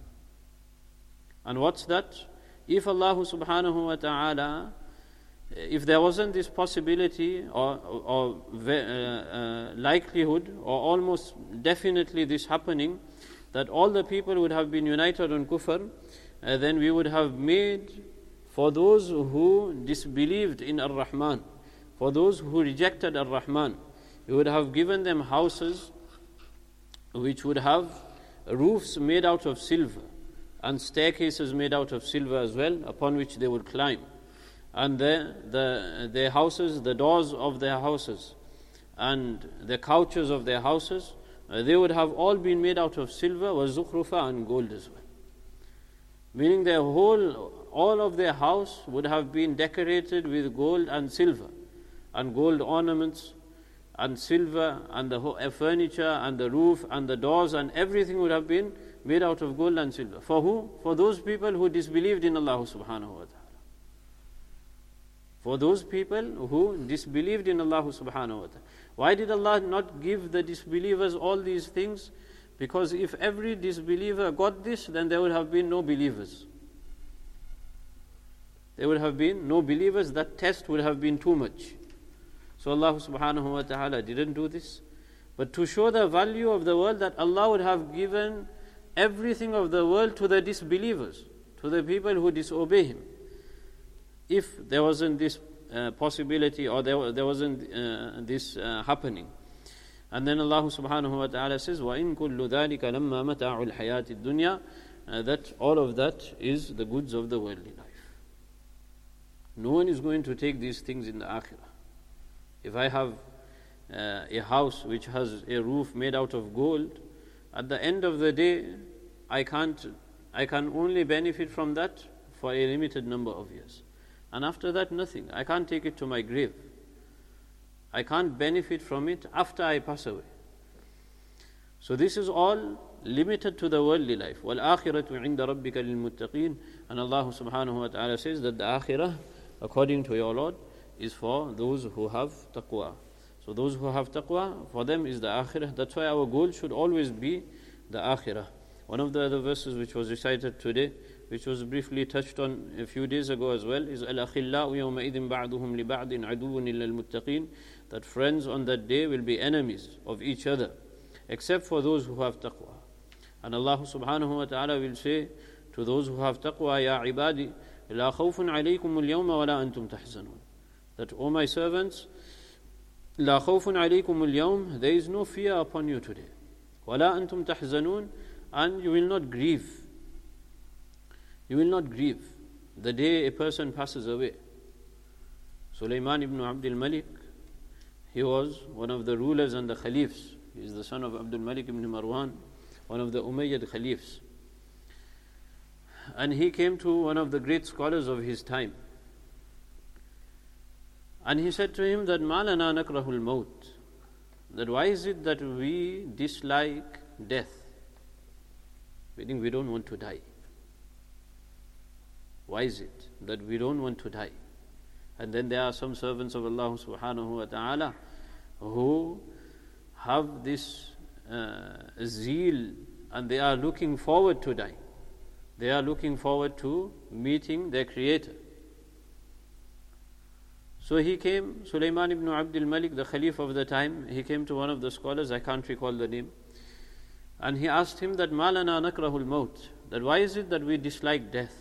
And what's that? If Allah subhanahu wa ta'ala, if there wasn't this possibility or, or uh, uh, likelihood or almost definitely this happening, that all the people would have been united on kufr, uh, then we would have made for those who disbelieved in Ar-Rahman, for those who rejected Ar-Rahman, we would have given them houses which would have roofs made out of silver and staircases made out of silver as well, upon which they would climb. And the, the, their houses, the doors of their houses and the couches of their houses, uh, they would have all been made out of silver, wa zukhrufa, and gold as well. Meaning their whole, all of their house would have been decorated with gold and silver, and gold ornaments, and silver, and the whole, uh, furniture, and the roof, and the doors, and everything would have been made out of gold and silver. For who? For those people who disbelieved in Allah subhanahu wa ta'ala. For those people who disbelieved in Allah subhanahu wa ta'ala. Why did Allah not give the disbelievers all these things? Because if every disbeliever got this, then there would have been no believers. There would have been no believers. That test would have been too much. So Allah subhanahu wa ta'ala didn't do this. But to show the value of the world, that Allah would have given everything of the world to the disbelievers, to the people who disobey Him. If there wasn't this uh, possibility, or there, there wasn't uh, this uh, happening. And then Allah subhanahu wa ta'ala says, وَإِن كُلُّ ذَلِكَ لَمَّا مَتَاعُ الْحَيَاةِ الدُّنْيَا, uh, that all of that is the goods of the worldly life. No one is going to take these things in the akhirah. If I have uh, a house which has a roof made out of gold, at the end of the day, I can't, I can only benefit from that for a limited number of years. And after that, nothing. I can't take it to my grave. I can't benefit from it after I pass away. So this is all limited to the worldly life. وَالْآخِرَةُ عِنْدَ رَبِّكَ لِلْمُتَّقِينَ. And Allah subhanahu wa ta'ala says that the akhirah, according to your Lord, is for those who have taqwa. So those who have taqwa, for them is the akhirah. That's why our goal should always be the akhirah. One of the other verses which was recited today, which was briefly touched on a few days ago as well, is الْأَخِلَّاءُ يَوْمَئِذٍ بَعْضُهُمْ لِبَعْضٍ عَدُوٌّ إِلَّا الْمُتَّقِينَ. That friends on that day will be enemies of each other, except for those who have taqwa. And Allah subhanahu wa ta'ala will say to those who have taqwa, يَا عِبَادِ لَا خَوْفٌ عَلَيْكُمُ الْيَوْمَ وَلَا أَنْتُمْ تَحْزَنُونَ. That, O my servants, لَا خَوْفٌ عَلَيْكُمُ الْيَوْمَ, there is no fear upon you today. وَلَا أَنْتُمْ تَحْزَنُونَ, and you will not grieve. You will not grieve the day a person passes away. Sulaiman ibn Abdul Malik, he was one of the rulers and the caliphs. He is the son of Abdul Malik ibn Marwan, one of the Umayyad caliphs. And he came to one of the great scholars of his time. And he said to him that, مَا لَنَا نَكْرَهُ الْمَوْتِ, that why is it that we dislike death? Meaning we don't want to die. Why is it that we don't want to die? And then there are some servants of Allah subhanahu wa ta'ala who have this uh, zeal, and they are looking forward to die. They are looking forward to meeting their Creator. So he came, Sulaiman ibn Abdul Malik, the Khalif of the time, he came to one of the scholars, I can't recall the name, and he asked him that, مَا لَنَا نَكْرَهُ الْمَوْتِ, that why is it that we dislike death?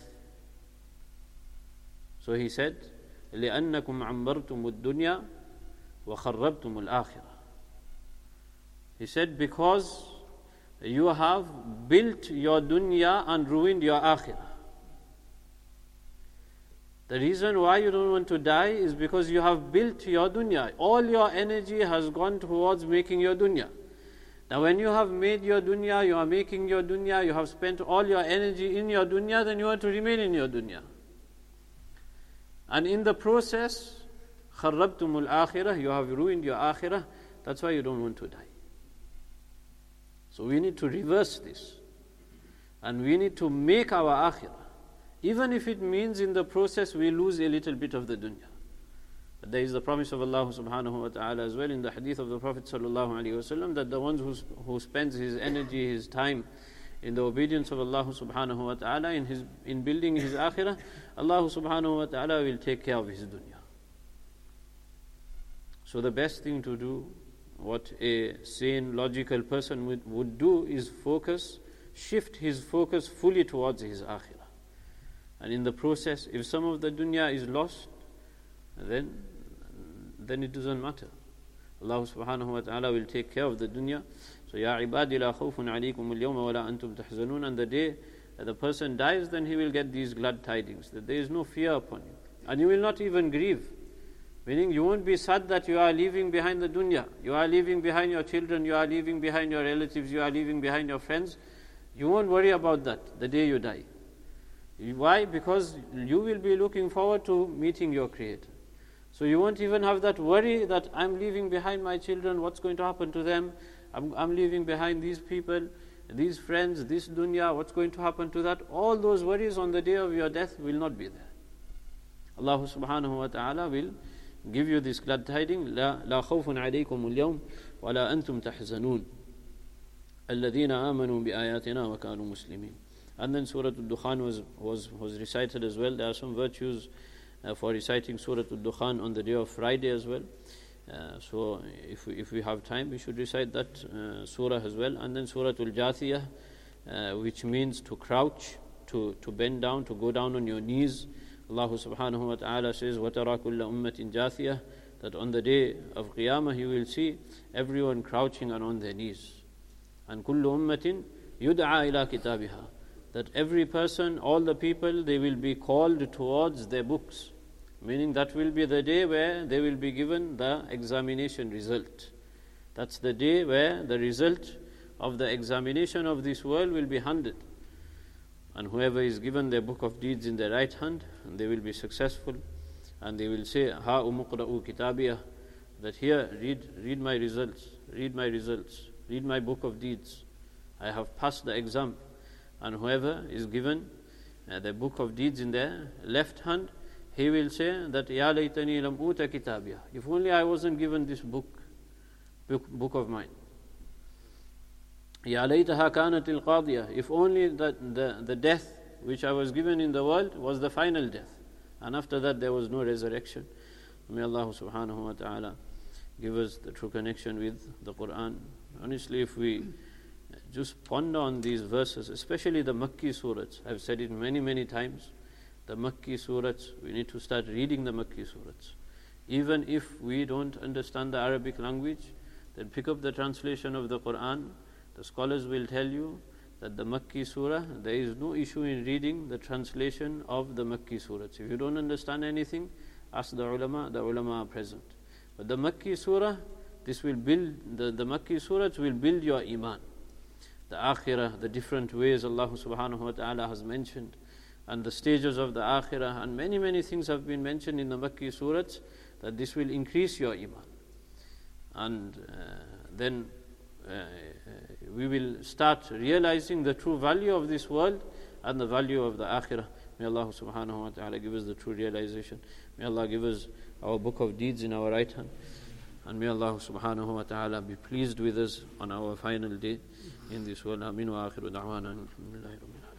So he said, لِأَنَّكُمْ عَمَّرْتُمُ الدُّنْيَا وَخَرَّبْتُمُ الْآخِرَةِ. He said, because you have built your dunya and ruined your akhirah. The reason why you don't want to die is because you have built your dunya. All your energy has gone towards making your dunya. Now when you have made your dunya, you are making your dunya, you have spent all your energy in your dunya, then you want to remain in your dunya. And in the process, خَرَّبْتُمُ الْآخِرَةِ, you have ruined your akhirah. That's why you don't want to die. So we need to reverse this. And we need to make our akhirah. Even if it means in the process we lose a little bit of the dunya. But there is the promise of Allah subhanahu wa ta'ala as well in the hadith of the Prophet sallallahu alaihi wasallam, that the ones who, who spends his energy, his time in the obedience of Allah subhanahu wa ta'ala, in his in building his akhirah, Allah subhanahu wa ta'ala will take care of his dunya. So the best thing to do, what a sane, logical person would, would do, is focus, shift his focus fully towards his akhirah. And in the process, if some of the dunya is lost, then then it doesn't matter. Allah subhanahu wa ta'ala will take care of the dunya. So, Ya ibadi la khawfun alaykum al-yawma wa la antum tahzanun. And the day that the person dies, then he will get these glad tidings, that there is no fear upon you. And you will not even grieve. Meaning you won't be sad that you are leaving behind the dunya. You are leaving behind your children, you are leaving behind your relatives, you are leaving behind your friends. You won't worry about that the day you die. Why? Because you will be looking forward to meeting your Creator. So you won't even have that worry that I'm leaving behind my children, what's going to happen to them? I'm, I'm leaving behind these people, these friends, this dunya, what's going to happen to that? All those worries on the day of your death will not be there. Allah subhanahu wa ta'ala will give you this glad tidings, لا, لا خوف عليكم اليوم ولا أنتم تحزنون الذين آمنوا بآياتنا وكانوا مسلمين. And then Surah Al-Dukhan was, was, was recited as well. There are some virtues uh, for reciting Surah Al-Dukhan on the day of Friday as well. Uh, so if we, if we have time, we should recite that uh, surah as well. And then Surah Al-Jathiyah, uh, which means to crouch, to, to bend down, to go down on your knees. Allah subhanahu wa ta'ala says, وَتَرَى كُلَّ أُمَّةٍ جَاثِيَةٍ, that on the day of Qiyamah you will see everyone crouching and on their knees. And كُلُّ أُمَّةٍ يُدْعَى إِلَى كِتَابِهَا, that every person, all the people, they will be called towards their books. Meaning that will be the day where they will be given the examination result. That's the day where the result of the examination of this world will be handed. And whoever is given their book of deeds in their right hand, they will be successful. And they will say, Ha umuqra'u kitabiyah, that here, read, read my results, read my results, read my book of deeds. I have passed the exam. And whoever is given uh, the book of deeds in their left hand, he will say that, Ya laytani lam uta kitabiyah, if only I wasn't given this book, book, book of mine. Ya laytaha kanat al-qadiyah, if only that the, the death which I was given in the world was the final death. And after that there was no resurrection. May Allah subhanahu wa ta'ala give us the true connection with the Quran. Honestly, if we just ponder on these verses, especially the Makki surahs, I've said it many, many times, the Makki surahs, we need to start reading the Makki surahs. Even if we don't understand the Arabic language, then pick up the translation of the Quran. The scholars will tell you that the Makki surah, there is no issue in reading the translation of the Makki surahs. If you don't understand anything, ask the ulama, the ulama are present. But the Makki surah, this will build, the, the Makki surahs will build your iman. The akhirah, the different ways Allah subhanahu wa ta'ala has mentioned, and the stages of the akhirah, and many, many things have been mentioned in the Makki surahs, that this will increase your iman. And uh, then uh, we will start realizing the true value of this world and the value of the akhirah. May Allah subhanahu wa ta'ala give us the true realization. May Allah give us our book of deeds in our right hand. And may Allah subhanahu wa ta'ala be pleased with us on our final day in this world. Ameen wa akhiru da'wana. Alhamdulillahi rabbil alamin.